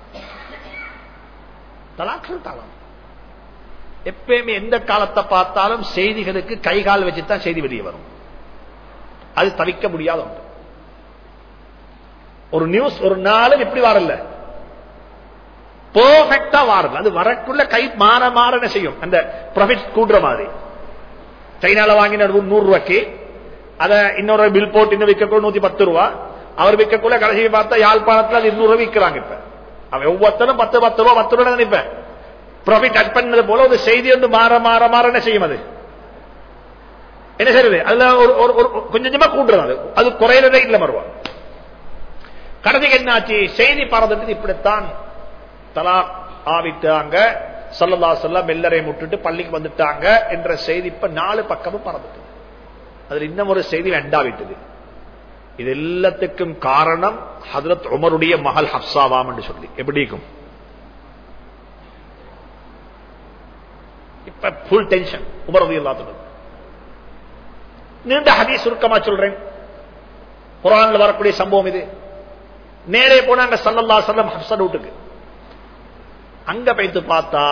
தலாக் சொல்லிட்டாங்க. எப்பயுமே எந்த காலத்தை பார்த்தாலும் செய்திகளுக்கு கைகால் வச்சுதான் செய்தி வெளியே வரும், அது தவிக்க முடியாத ஒன்று. ஒரு நியூஸ் ஒரு நாளும் எப்படி வரல, பெர்ஃபெக்ட்டா வரல, அது வரக்குள்ள கை மாற மாற என்ன செய்யும், அந்த ப்ராஃபிட் கூடுற மாதிரி. சைனால வாங்கின 100 ரூபாய்க்கு அதை இன்னொரு பில் போட்டு இன்னும் விற்கக்கூட 110 ரூபா, அவர் விற்கக்குள்ள கடைசியை பார்த்தா யாழ்ப்பாணத்தில் அது 200 ரூபாய் விற்கிறாங்க. இப்ப அவன் ஒவ்வொருத்தரும் 10 ரூபா நினைப்பேன் ப்ராஃபிட் அட் பண்ணது போல ஒரு செய்தி வந்து மாற மாற மாற என்ன செய்யும், அது என்ன செய்யறது, அதுல ஒரு கொஞ்சமா கூட்டுறது, அது குறையிறதே இல்ல மறுவா. கடைசிக்கு என்னாச்சு, செய்தி பறந்துட்டு இப்படித்தான் தலாக் ஆவிட்டாங்க, ஸல்லல்லாஹு அலைஹி வஸல்லம் எல்லாரையும் விட்டுட்டு பள்ளிக்கு வந்துட்டாங்க என்ற செய்தி இப்ப 4 பக்கமும் பறந்துட்டு. அதுல இன்னும் ஒரு செய்தி ரெண்டாவிட்டது. இது எல்லாத்துக்கும் காரணம் ஹஜ்ரத் உமருடைய மகள் ஹப்சாவாம் என்று சொல்லி. எப்படி இருக்கும் இப்ப? ஃபுல் டென்ஷன் உமர் ரலியல்லாஹு அன்ஹு. நீண்ட ஹதீஸ் சுருக்கமா சொல்றேன், குர்ஆன்ல வரக்கூடிய சம்பவம் இது. நேரே போனாங்க ஸல்லல்லாஹு அலைஹி வஸல்லம் ஹப்ஸா வீட்டுக்கு. அங்க போய்த்து பார்த்தா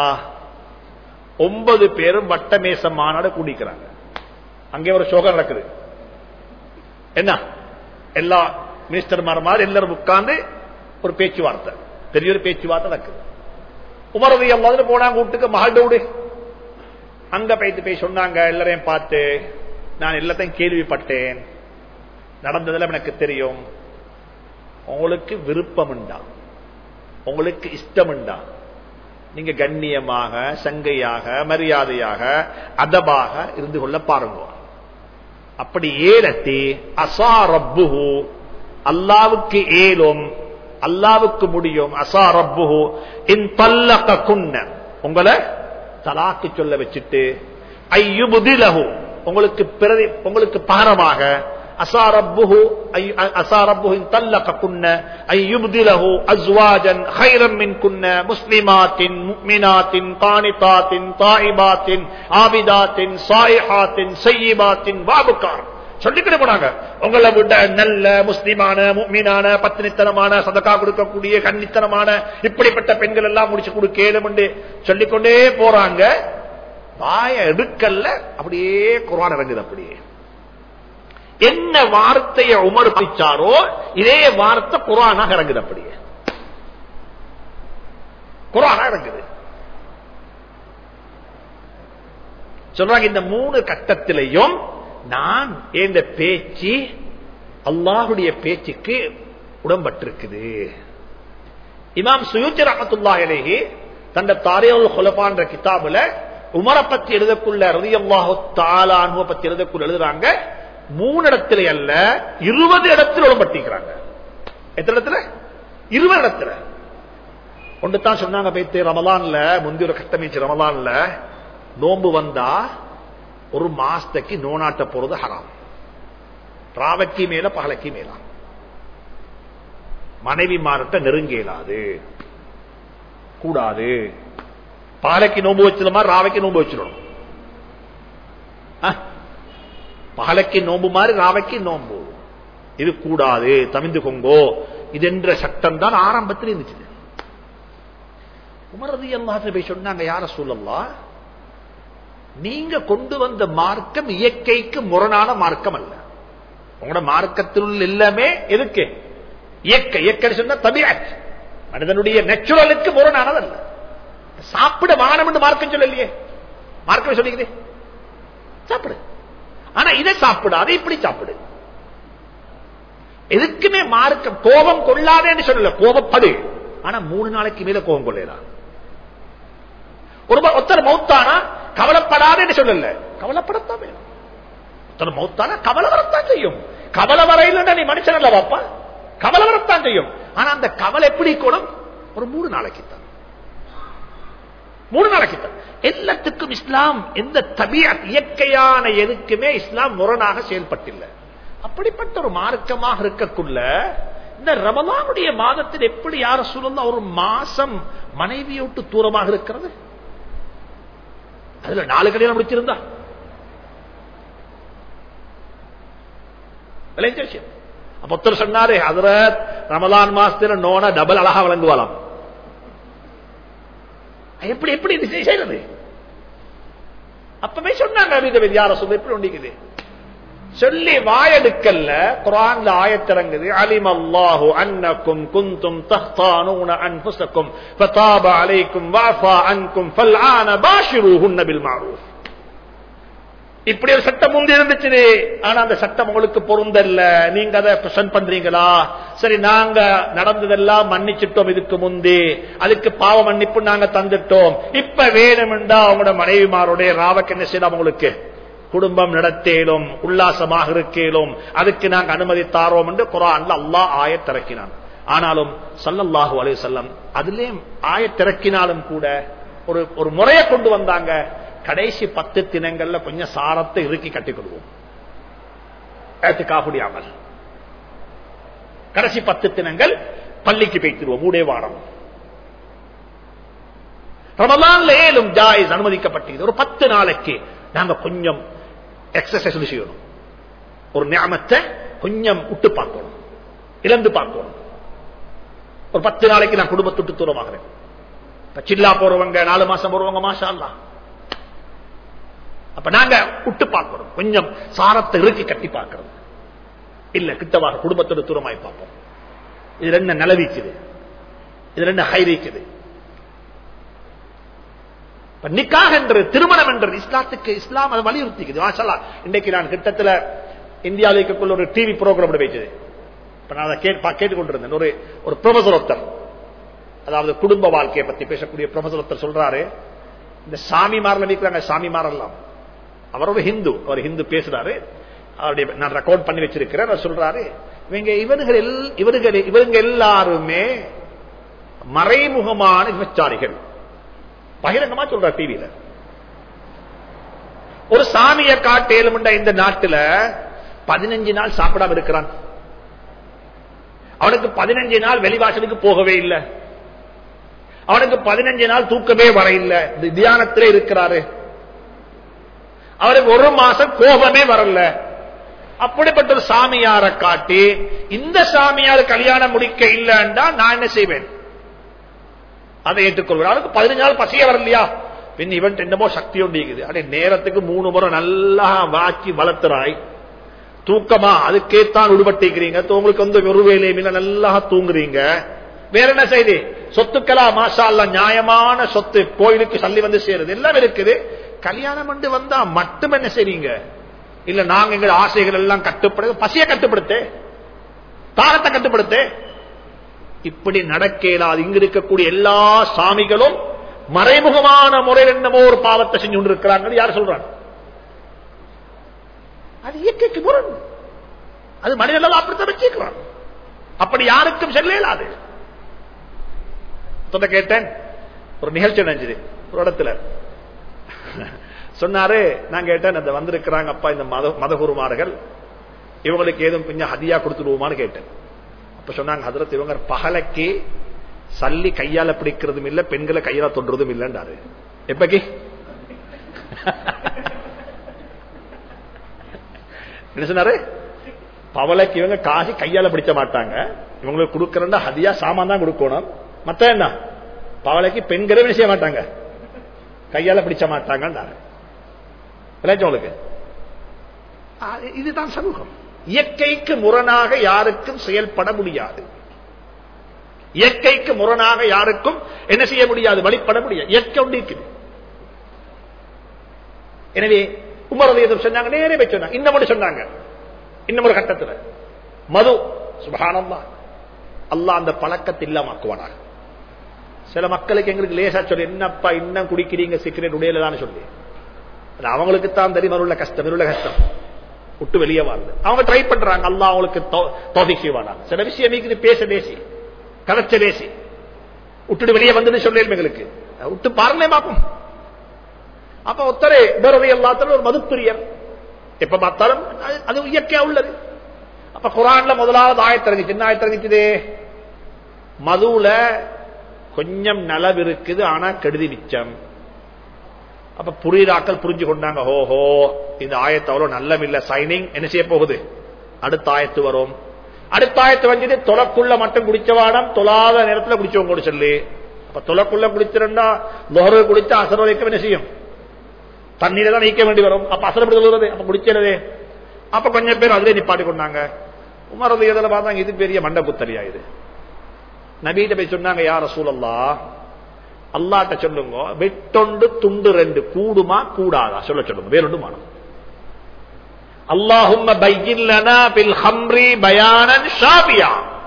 9 பேரும் வட்டமேச மாநாடு கூடிக்கிறாங்க. அங்கே ஒரு சோகம் நடக்குது. என்ன, எல்லா மினிஸ்டர்மார் மாதிரி எல்லாரும் உட்கார்ந்து ஒரு பேச்சுவார்த்தை, பெரிய ஒரு பேச்சுவார்த்தை நடக்குது. உமர் ரலியல்லாஹு அன்ஹு போனாங்க வீட்டுக்கு, மஹல்டோடு. அங்க போய்த்து போய் சொன்னாங்க எல்லாரையும் பார்த்து, நான் எல்லாத்தையும் கேள்விப்பட்டேன், நடந்ததெல்லாம் எனக்கு தெரியும், உங்களுக்கு விருப்பம் உண்டா, உங்களுக்கு இஷ்டம் உண்டா, நீங்க கண்ணியமாக சங்கையாக மரியாதையாக அதபாக இருந்து கொள்ள பாருங்க. அப்படி ஏலத்தி அசா ரப்புஹு, அல்லாவுக்கு ஏலும், அல்லாவுக்கு முடியும், அசா ரப்புஹு இன் தல்லககுன்ன, உங்களை தலாக்கு சொல்ல வச்சுட்டு, ஐயுபுதிலஹு உங்களுக்கு பகரமாக அஸாரப்புஹு இன் தல்லககுன்ன அய்யுப்திலஹு அஸ்வாஜன் கைரம் மின்குன்ன முஸ்லிமாத்தின் முஃமினாத்தின் கானிதாத்தின் தாயிபாத்தின் ஆபிதாத்தின் சாயிஹாத்தின் ஸய்யிபாத்தின் வாபுகார் சொல்லிக்கிட்டு போனாங்க. உங்களை விட நல்ல முஸ்லிமான முஃமினான பத்தினித்தனமான சதகா கொடுக்கக்கூடிய கன்னித்தனமான இப்படிப்பட்ட பெண்கள் எல்லாம் முடிச்சு கொடுக்கலும் என்று சொல்லிக்கொண்டே போறாங்க. வாய எடுக்கல்ல, அப்படியே குர்ஆன் இறங்குது. அப்படியே என்ன வார்த்தையை உமர் பிச்சாரோ இதே வார்த்தை குர்ஆனாக இறங்குது. அப்படியே குர்ஆனா இறங்குது. சொல்றாங்க இந்த 3 கட்டத்திலையும் நான் இந்த பேச்சு அல்லாஹ்வுடைய பேச்சுக்கு உடம்பட்டிருக்குது. இமாம் சுயூத்தி ரஹ்மத்துல்லாஹி அலைஹி தந்த தாரீகுல் குலஃபா என்ற கிதாபுல உமரை பத்தி எழுதக்குள்ள ரலியல்லாஹு தஆலா அன்ஹு பத்தி எழுதக்குள்ள எழுதுறாங்க 3 இடத்துல அல்ல 20 இடத்துல உடம்பட்டிருக்கிறாங்க. எத்தனை இடத்துல? 20 இடத்துல. ஒன்று தான் சொன்னாங்க பேத்து ரமலான்ல முந்தி ஒரு கட்டமைச்சு ரமலான்ல நோன்பு வந்தா ஒரு மாசத்துக்கு நோனாட்ட போறது ஹராம். ராவக்கி மேல பகலக்கி மேல மனைவி மாறட்ட நெருங்க இயலாது, கூடாது. பகலக்கி நோம்பு வச்சிருமா ராவைக்கு நோம்பு வச்சிடணும். பகலக்கி நோம்பு மாதிரி ராவைக்கு நோம்பு இது கூடாது, தவிந்து கொங்கோ. இது என்ற சட்டம் தான் ஆரம்பத்தில் இருந்துச்சு. உமர் ரலியல்லாஹு அன்ஹு போய் சொன்னாங்க, யா ரசூலல்லாஹ், நீங்க கொண்டு வந்த மார்க்கம் இயற்கைக்கு முரணான மார்க்கம் அல்ல. உங்களோட மார்க்கத்தில் எல்லாமே எதுக்கு இயற்கை. இயற்கை சொன்னா தபீஅத், மனிதனுடைய நேச்சுரலுக்கு முரணானதல்ல. சாப்பிட வானம் என்று மார்க்கம் சொல்லலையே. மார்க்கம் சொல்லிக்குது சாப்பிடு, ஆனா இதை சாப்பிடாது, இப்படி சாப்பிடு. எதுக்குமே மார்க்கம் கோபம் கொள்ளாதேன்னு சொல்லல, கோபப்படு, ஆனா 3 நாளைக்கு மேல கோபம் கொள்ளலாம். ஒருத்தர் மௌத்தானா கவலைப்படாதேன்னு சொல்லல, கவலைப்படத்தான் வேணும். ஒருத்தர் மௌத்தானா கவலை வரத்தான் செய்யும். கவலை வரையில் நீ மனுஷன் அல்ல பாப்பா, கவலை வரத்தான் செய்யும். ஆனா அந்த கவலை எப்படி கூடும்? ஒரு 3 நாளைக்கு தான். 3 நாளைக்கு தான். எல்லாத்துக்கும் இஸ்லாம் எந்த தபீஅத் இயற்கையான எதுக்குமே இஸ்லாம் முரணாக செயல்பட்டில்லை. அப்படிப்பட்ட ஒரு மார்க்கமாக இருக்கக்குள்ள இந்த ரமலானுடைய மாதத்தில் எப்படி யார சூழல் ஒரு மாசம் மனைவியை விட்டு தூரமாக இருக்கிறது? அதுல 4 கல்யாணம் முடிச்சிருந்தா அப்ப ஒருத்தர் சொன்னாரு, ஹஜ்ரத் ரமலான் மாசத்துல நோனா டபுள் அழகா வழங்குவாளாம். எப்படி எப்படி செய்யறது? அப்பவே சொன்னாங்க யார சொல்ல எப்படி ஒண்டிக்குது சொல்லி வாயெடுக்கல்ல. குர்ஆன்ல ஆயத்திறங்குது, அலிமல்லாஹு அன்னக்கும் குந்தும் தஹ்தானூன அன்ஃபுஸக்கும் ஃபதாப அலைக்கும் வஅஃபா அன்கும் ஃபல்ஆன பாஷிருஹுன்ன பில் மஅரூஃப். இப்படி ஒரு சட்டம் முந்தி இருந்துச்சு, ஆனா அந்த சட்டம் உங்களுக்கு பொருந்தல்ல. நீங்க அதை பிரசன்ட் பண்றீங்களா? சரி, நாங்க நடந்ததெல்லாம் மன்னிச்சிட்டோம் இதுக்கு முந்தி, அதுக்கு பாவ மன்னிப்பு நாங்க தந்துட்டோம். இப்ப வேணுமெண்டா அவங்களோட மனைவிமாரோட ராவக்கு என்ன செய்யலாம்? உங்களுக்கு குடும்பம் நடத்தேலும் உல்லாசமாக இருக்கேலும் அதுக்கு நாங்க அனுமதி தாரோம் என்று குர்ஆன்ல அல்லாஹ் ஆயத்திறக்கினான். ஆனாலும் ஸல்லல்லாஹு அலைஹி வஸல்லம் அதிலே ஆயத்திறக்கினாலும் கூட ஒரு முறையை கொண்டு வந்தாங்க. கடைசி 10 தினங்கள்ல கொஞ்சம் சாரத்தை இறுக்கி கட்டிக் கொள்வோம். இஅ்திகாஃபுடைய அமல் கடைசி 10 தினங்கள் பள்ளிக்கு போய்த்திருவோம். 3 வாரம் ரமலான்ல ஏலும் ஜாயிஸ் அனுமதிக்கப்பட்டது. ஒரு 10 நாளைக்கு நாங்க கொஞ்சம் எக்ஸசைஸ் செய்யணும். ஒரு நியமத்தை கொஞ்சம் விட்டு பார்க்கணும், இழந்து பார்க்கணும். ஒரு 10 நாளைக்கு நான் குடும்பத்தை விட்டு தூரமாகிறேன். சில்லா போறவங்க 4 மாசம் போறவங்க மாஷா அல்லாஹ். அப்ப நாங்க விட்டு பார்க்கணும், கொஞ்சம் சாரத்தை இறுக்கி கட்டி பார்க்கறது இல்ல, கிட்டவாக குடும்பத்தோட தூரமாய் பார்ப்போம். இதுல என்ன நிலவிக்குது, இதுல என்ன ஹைரிக்குது? நிக்காஹ் என்று திருமணம் என்றது இஸ்லாத்துக்கு இஸ்லாம் அதை வலியுறுத்திக்குது. மாஷா இன்றைக்கு நான் கிட்டத்துல இந்தியாவில் இருக்கக்குள்ள ஒரு டிவி ப்ரோக்ராம் வைச்சது. இப்ப நான் கேட்டுக்கொண்டிருந்தேன். ஒரு ப்ரொஃபசர் ஒருத்தர், அதாவது குடும்ப வாழ்க்கையை பத்தி பேசக்கூடிய ப்ரொஃபசர் ஒருத்தர் சொல்றாரு, இந்த சாமிமாரில் இருக்கிறாங்க, சாமிமாரெல்லாம் அவர் ஒரு ஹிந்து, அவர் ஹிந்து பேசுறாரு. அவருடைய நான் ரெக்கார்ட் பண்ணி வச்சிருக்கிறேன். அவர் சொல்றாரு, இவங்க எல்லாருமே மறைமுகமான விபச்சாரிகள். பகிரங்கமா சொல்றார் டிவியில. ஒரு சாமியை காட்டேலும் இந்த நாட்டில் 15 நாள் சாப்பிடாம இருக்கிறான். அவனுக்கு 15 நாள் வெளிவாசலுக்கு போகவே இல்லை. அவனுக்கு 15 நாள் தூக்கமே வர இல்லை. தியானத்திலே இருக்கிறாரு. அவருக்கு 1 மாசம் கோபமே வரல. அப்படிப்பட்ட ஒரு சாமியாரை காட்டி இந்த சாமியார் கல்யாணம் முடிக்க இல்லைன்னா நான் என்ன செய்வேன்? அதை ஏற்றுக்கொள்வேன். அவனுக்கு 15 நாள் பசிய வரலையா? பின் இவன் என்னமோ சக்தி ஒண்டிக்குது. அடே நேரத்துக்கு 3 முறை நல்லா வாக்கி வளர்த்துறாய். தூக்கமா அதுக்கேத்தான் உடுபட்டிக்கிறீங்க. உங்களுக்கு வந்து ஒரு வேலையும் நல்லா தூங்குறீங்க. வேற என்ன செய்தி? சொத்துக்களா மாஷா அல்லாஹ் நியாயமான சொத்து, கோயிலுக்கு சல்லி வந்து சேருது, எல்லாம் இருக்குது. கல்யாணம் பண்ணி வந்தா மட்டும் என்ன செய்றீங்க? இல்ல நாங்க எங்க ஆசைகள் எல்லாம் கட்டுப்படுத்த, பசிய கட்டுப்படுத்த, தாகத்தை கட்டுப்படுத்த, இப்படி நடக்க இயலாது. இங்க இருக்கக்கூடிய எல்லா சாமிகளும் மறைமுகமான முறையில் என்னமோ ஒரு பாவத்தை செஞ்சு கொண்டு இருக்கிறாங்க. யார் சொல்றாங்க? அது இயற்கைக்கு முரண். அது மனிதர்கள் அப்படித்தான் வச்சிருக்கிறான். அப்படி யாருக்கும் செல்ல இயலாது. கேட்டேன், ஒரு நிகழ்ச்சி நினைச்சது ஒரு இடத்துல சொன்னாரு. நான் கேட்டேன், அந்த வந்திருக்கிறாங்க அப்பா இந்த மதகுருமார்கள், இவங்களுக்கு ஏதும் கொஞ்சம் ஹதியா கொடுத்துடுவோமான்னு கேட்டேன். அப்ப சொன்னாங்க, ஹதரத் இவங்க பகலைக்கு சல்லி கையால பிடிக்கிறதும் இல்ல, பெண்களை கையால தொன்றதும் இல்லைன்றாரு. எப்பக்கி என்ன சொன்னாரு? பவலைக்கு இவங்க காசி கையால பிடிச்ச மாட்டாங்க, இவங்களுக்கு கொடுக்கறா ஹதியா சாமான் தான் கொடுக்கணும். மத்த என்ன பவலைக்கு பெண்களே செய்ய மாட்டாங்க, கையால பிடிச்ச மாட்டாங்க. இதுதான் சமூகம். இயற்கைக்கு முரணாக யாருக்கும் செயல்பட முடியாது. இயற்கைக்கு முரணாக யாருக்கும் என்ன செய்ய முடியாது? வழிபட முடியாது. இயற்கை ஒன்று இருக்குது. எனவே உமர் எதுவும் சொன்னாங்க, நேரே போய் சொன்னாங்க. இன்னும் சொன்னாங்க, இன்னும் ஒரு கட்டத்தில் மது சுப்ஹானல்லாஹ், அல்லாஹ் அந்த பழக்கத்தை இல்லாமக்குவானாக. சில மக்களுக்கு எங்களுக்கு லேசா சொல்லி, என்னப்பா இன்னும் குடிக்கிறீங்க சிகரெட் உடையில தான் சொல்லி, அவங்களுக்கு தான் தெரியும் உள்ள கஷ்டம், உள்ள கஷ்டம் விட்டு வெளியே வாழ்ந்து அவங்க ட்ரை பண்றாங்க. அல்லாஹ் அவங்களுக்கு தௌஃபீக் செய்வானா. சில விஷயம் பேச லேசி, கதைச்ச லேசி, விட்டுட்டு வெளியே வந்து சொல்ல எங்களுக்கு விட்டு பாருங்க பார்ப்போம். அப்ப ஒத்தரே வேறதை எல்லாத்தாலும் ஒரு மதுப்பிரியர், எப்ப பார்த்தாலும் அது இயற்கையா உள்ளது. அப்ப குர்ஆன்ல முதலாவது ஆயத்திறங்கிச்சு. என்ன ஆயத்திறங்கிச்சுது? மதுல கொஞ்சம் நலவு இருக்குது, ஆனா கெடுதி மிச்சம். அப்ப புரியுதாக்கள் புரிஞ்சு கொண்டாங்க, ஓஹோ இந்த ஆயத்து அவ்வளவு நல்லமில்ல, சைனிங் என்ன செய்ய போகுது? அடுத்த ஆயத்து வரும். அடுத்த ஆயத்து வந்து தொலைக்குள்ள மட்டும் குடிச்சவாடம், தொழாத நேரத்தில் குடிச்சவங்க கூட சொல்லி. அப்ப தொலைக்குள்ள குடிச்சிருந்தா லோஹரு குடிச்சா அசர் வைக்க என்ன செய்யும்? தண்ணீரை தான் நீக்க வேண்டி வரும். அப்ப அசர் சொல்றது, அப்ப குடிக்கிறது. அப்ப கொஞ்சம் பேர் அதுவே நிப்பாட்டி கொண்டாங்க. உமர் ரலியல்லாஹு அன்ஹு பார்த்தாங்க, இது பெரிய மண்ட குத்தரியா இது. நபியிட்ட போய் சொன்னாங்க, யா ரசூலல்லாஹ், அல்லாஹ்ட்ட சொல்லுங்க, வெட்டொண்டு துண்டு 2 கூடுமா கூடாதா சொல்ல சொல்லுங்க, வேறொண்டு மானம். அல்லாஹும்ம பையின் லனா பில் ஹம்ரி பயானன் ஷாபியா.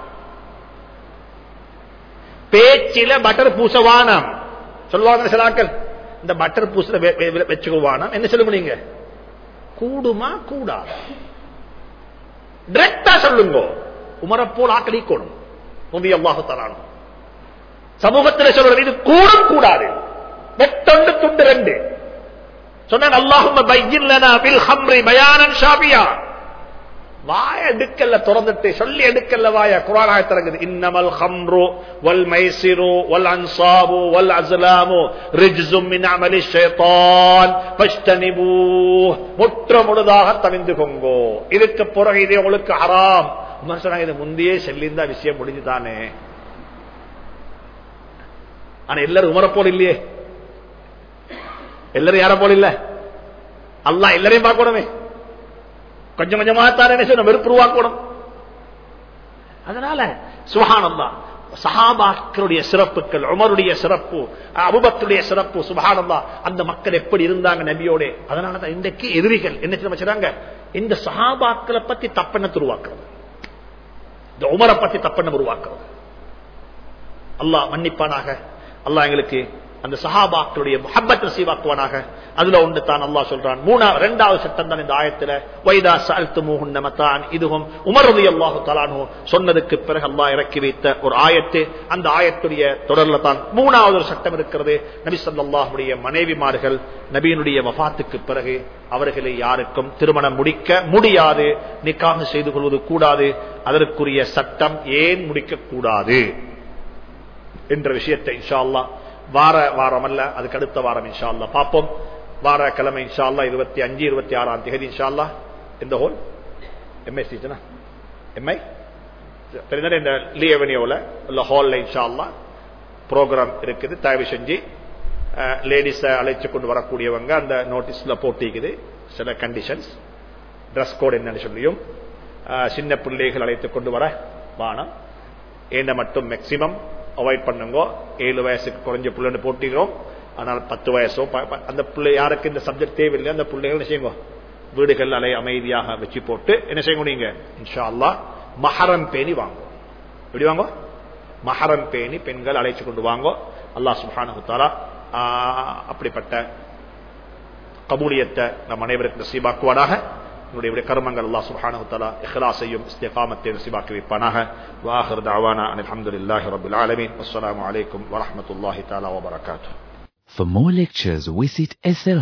பேச்சில பட்டர் பூசவானம் சொல்லுவாங்க சிலாக்கள், இந்த பட்டர் பூசல வச்சுக்குவானம் என்ன சொல்லுங்க, நீங்க கூடுமா கூடாதா டைரக்டா சொல்லுங்க. உமரப்போல் ஆக்கடிக்கணும் ரலியல்லாஹு தஆலா. சமூகத்தில் சொல்றது இது கூடும் கூடாது. வெட்டொண்டு துண்டு 2 சொன்னாங்க. அல்லாஹும்ம பையின் லனா பில் ஹம்ரி பயானன் ஷாபியா. வாய எடுக்கல்ல, திறந்துட்டு சொல்லி எடுக்கல்ல வாய. குர்ஆன் ஆயத் இறங்குது, இன்னமல் ஹம்ரு வல் மைசிரு வல் அன்சாபு வல் அஸ்லாமு ரிஜ்ஸும் மின் அமலி ஷைத்தான் ஃபஸ்தனிபூஹ். முற்ற முழுதாக தவிந்துகோங்கோ, இதுக்கு பிறகு இது உங்களுக்கு ஹராம். சொன்னாங்க, இது முந்தையே சொல்லியிருந்தா விஷயம் முடிஞ்சுதானே. ஆனா எல்லாரும் உமர போல இல்லையே, எல்லாரும் யார போல இல்ல. அல்லாஹ் எல்லாரையும் பார்க்கணுமே, கொஞ்சம் கொஞ்சமா தானே சொன்ன வெறுப்பு உருவாக்கணும். அதனால சுப்ஹானல்லாஹ், சஹாபாக்களுடைய சிறப்புகள், உமருடைய சிறப்பு, அபூபக்கருடைய சிறப்பு, சுப்ஹானல்லாஹ், அந்த மக்கள் எப்படி இருந்தாங்க நபியோட. அதனாலதான் இன்றைக்கு எதிரிகள் என்ன செய்றாங்க, இந்த சஹாபாக்களை பத்தி தப்பெண்ணத்தை உருவாக்குறது, இந்த உமரை பத்தி தப்பெண்ணம் உருவாக்குறது. அல்லாஹ் மன்னிப்பானாக. அல்லாஹ் எங்களுக்கு அந்த சஹாபாக்களுடைய முஹப்பத் நசீபாக்குவானாக. அதுல ஒன்று தான் அல்லாஹ் சொல்றான். இரண்டாவது சட்டம் தான் இந்த ஆயத்துல வைதா சஅல்துமூஹுன்ன மத்தான். இதுவும் உமர் ரலியல்லாஹு தஆலா அன்ஹு சொன்னதுக்கு பிறகு அல்லாஹ் இறக்கி வைத்த ஒரு ஆயத்து. அந்த ஆயத்துடைய தொடர்ல தான் மூணாவது ஒரு சட்டம் இருக்கிறது. நபி ஸல்லல்லாஹு அலைஹி வஸல்லம் மனைவிமார்கள் நபியினுடைய வஃபாத்துக்கு பிறகு அவர்களை யாருக்கும் திருமணம் முடிக்க முடியாது, நிக்காஹ் செய்து கொள்வது கூடாது. அதற்குரிய சட்டம் ஏன் முடிக்க கூடாது என்ற விஷயத்தை இன்ஷா அல்லாஹ் வாரம் அல்ல, அதுக்கு அடுத்த வாரம் இன்ஷா அல்லாஹ் பார்ப்போம். வார கிழமை இன்ஷா அல்லாஹ் 25, 26ஆம் தேதி இன்ஷா அல்லாஹ் இந்த ஹோல் எம்எஸ்சி எம்ஐ இந்த லியவனியோல உள்ள ஹால்ல இன்ஷா அல்லாஹ் ப்ரோக்ராம் இருக்குது. தயவு செஞ்சு லேடிஸ அழைச்சு கொண்டு வரக்கூடியவங்க அந்த நோட்டீஸ்ல போட்டிக்குது சில கண்டிஷன்ஸ், ட்ரெஸ் கோட் என்னன்னு சொல்லியும், சின்ன பிள்ளைகள் அழைத்து கொண்டு வர வானம் ஏண்ட மட்டும் மேக்சிமம் அவாய்ட் பண்ணுங்க. 7 வயசுக்கு குறைஞ்ச பிள்ளைன்னு போட்டிக்கிறோம். ஆனால் 10 வயசோ அந்த பிள்ளை யாருக்கு இந்த சப்ஜெக்ட் தேவையில்லை அந்த பிள்ளைகள் என்ன செய்யுங்க வீடுகள் அலை அமைதியாக வச்சு போட்டு என்ன செய்யுங்க நீங்க இன்ஷா அல்லாஹ் மஹரம் பேணி வாங்க. எப்படி வாங்க? மஹரம் பேணி பெண்கள் அழைச்சு கொண்டு வாங்க. அல்லாஹ் சுப்ஹானஹு வ தஆலா அப்படிப்பட்ட கபூலியத்தை நம் அனைவருக்கு நசீபாக்குவானாக. என்னுடைய கர்மங்கள் அல்லாஹ் சுப்ஹானஹு வ தஆலா இக்லாஸையும் இஸ்திகாமத்தையும் நசீபாக்கி வைப்பானாக. வ ஆகிரு தஅவானா அல்ஹம்துலில்லாஹி ரப்பில் ஆலமீன். வஸ்ஸலாமு அலைக்கும் வ ரஹ்மத்துல்லாஹி தஆலா வ பரகாத்துஹு. For more lectures, visit SL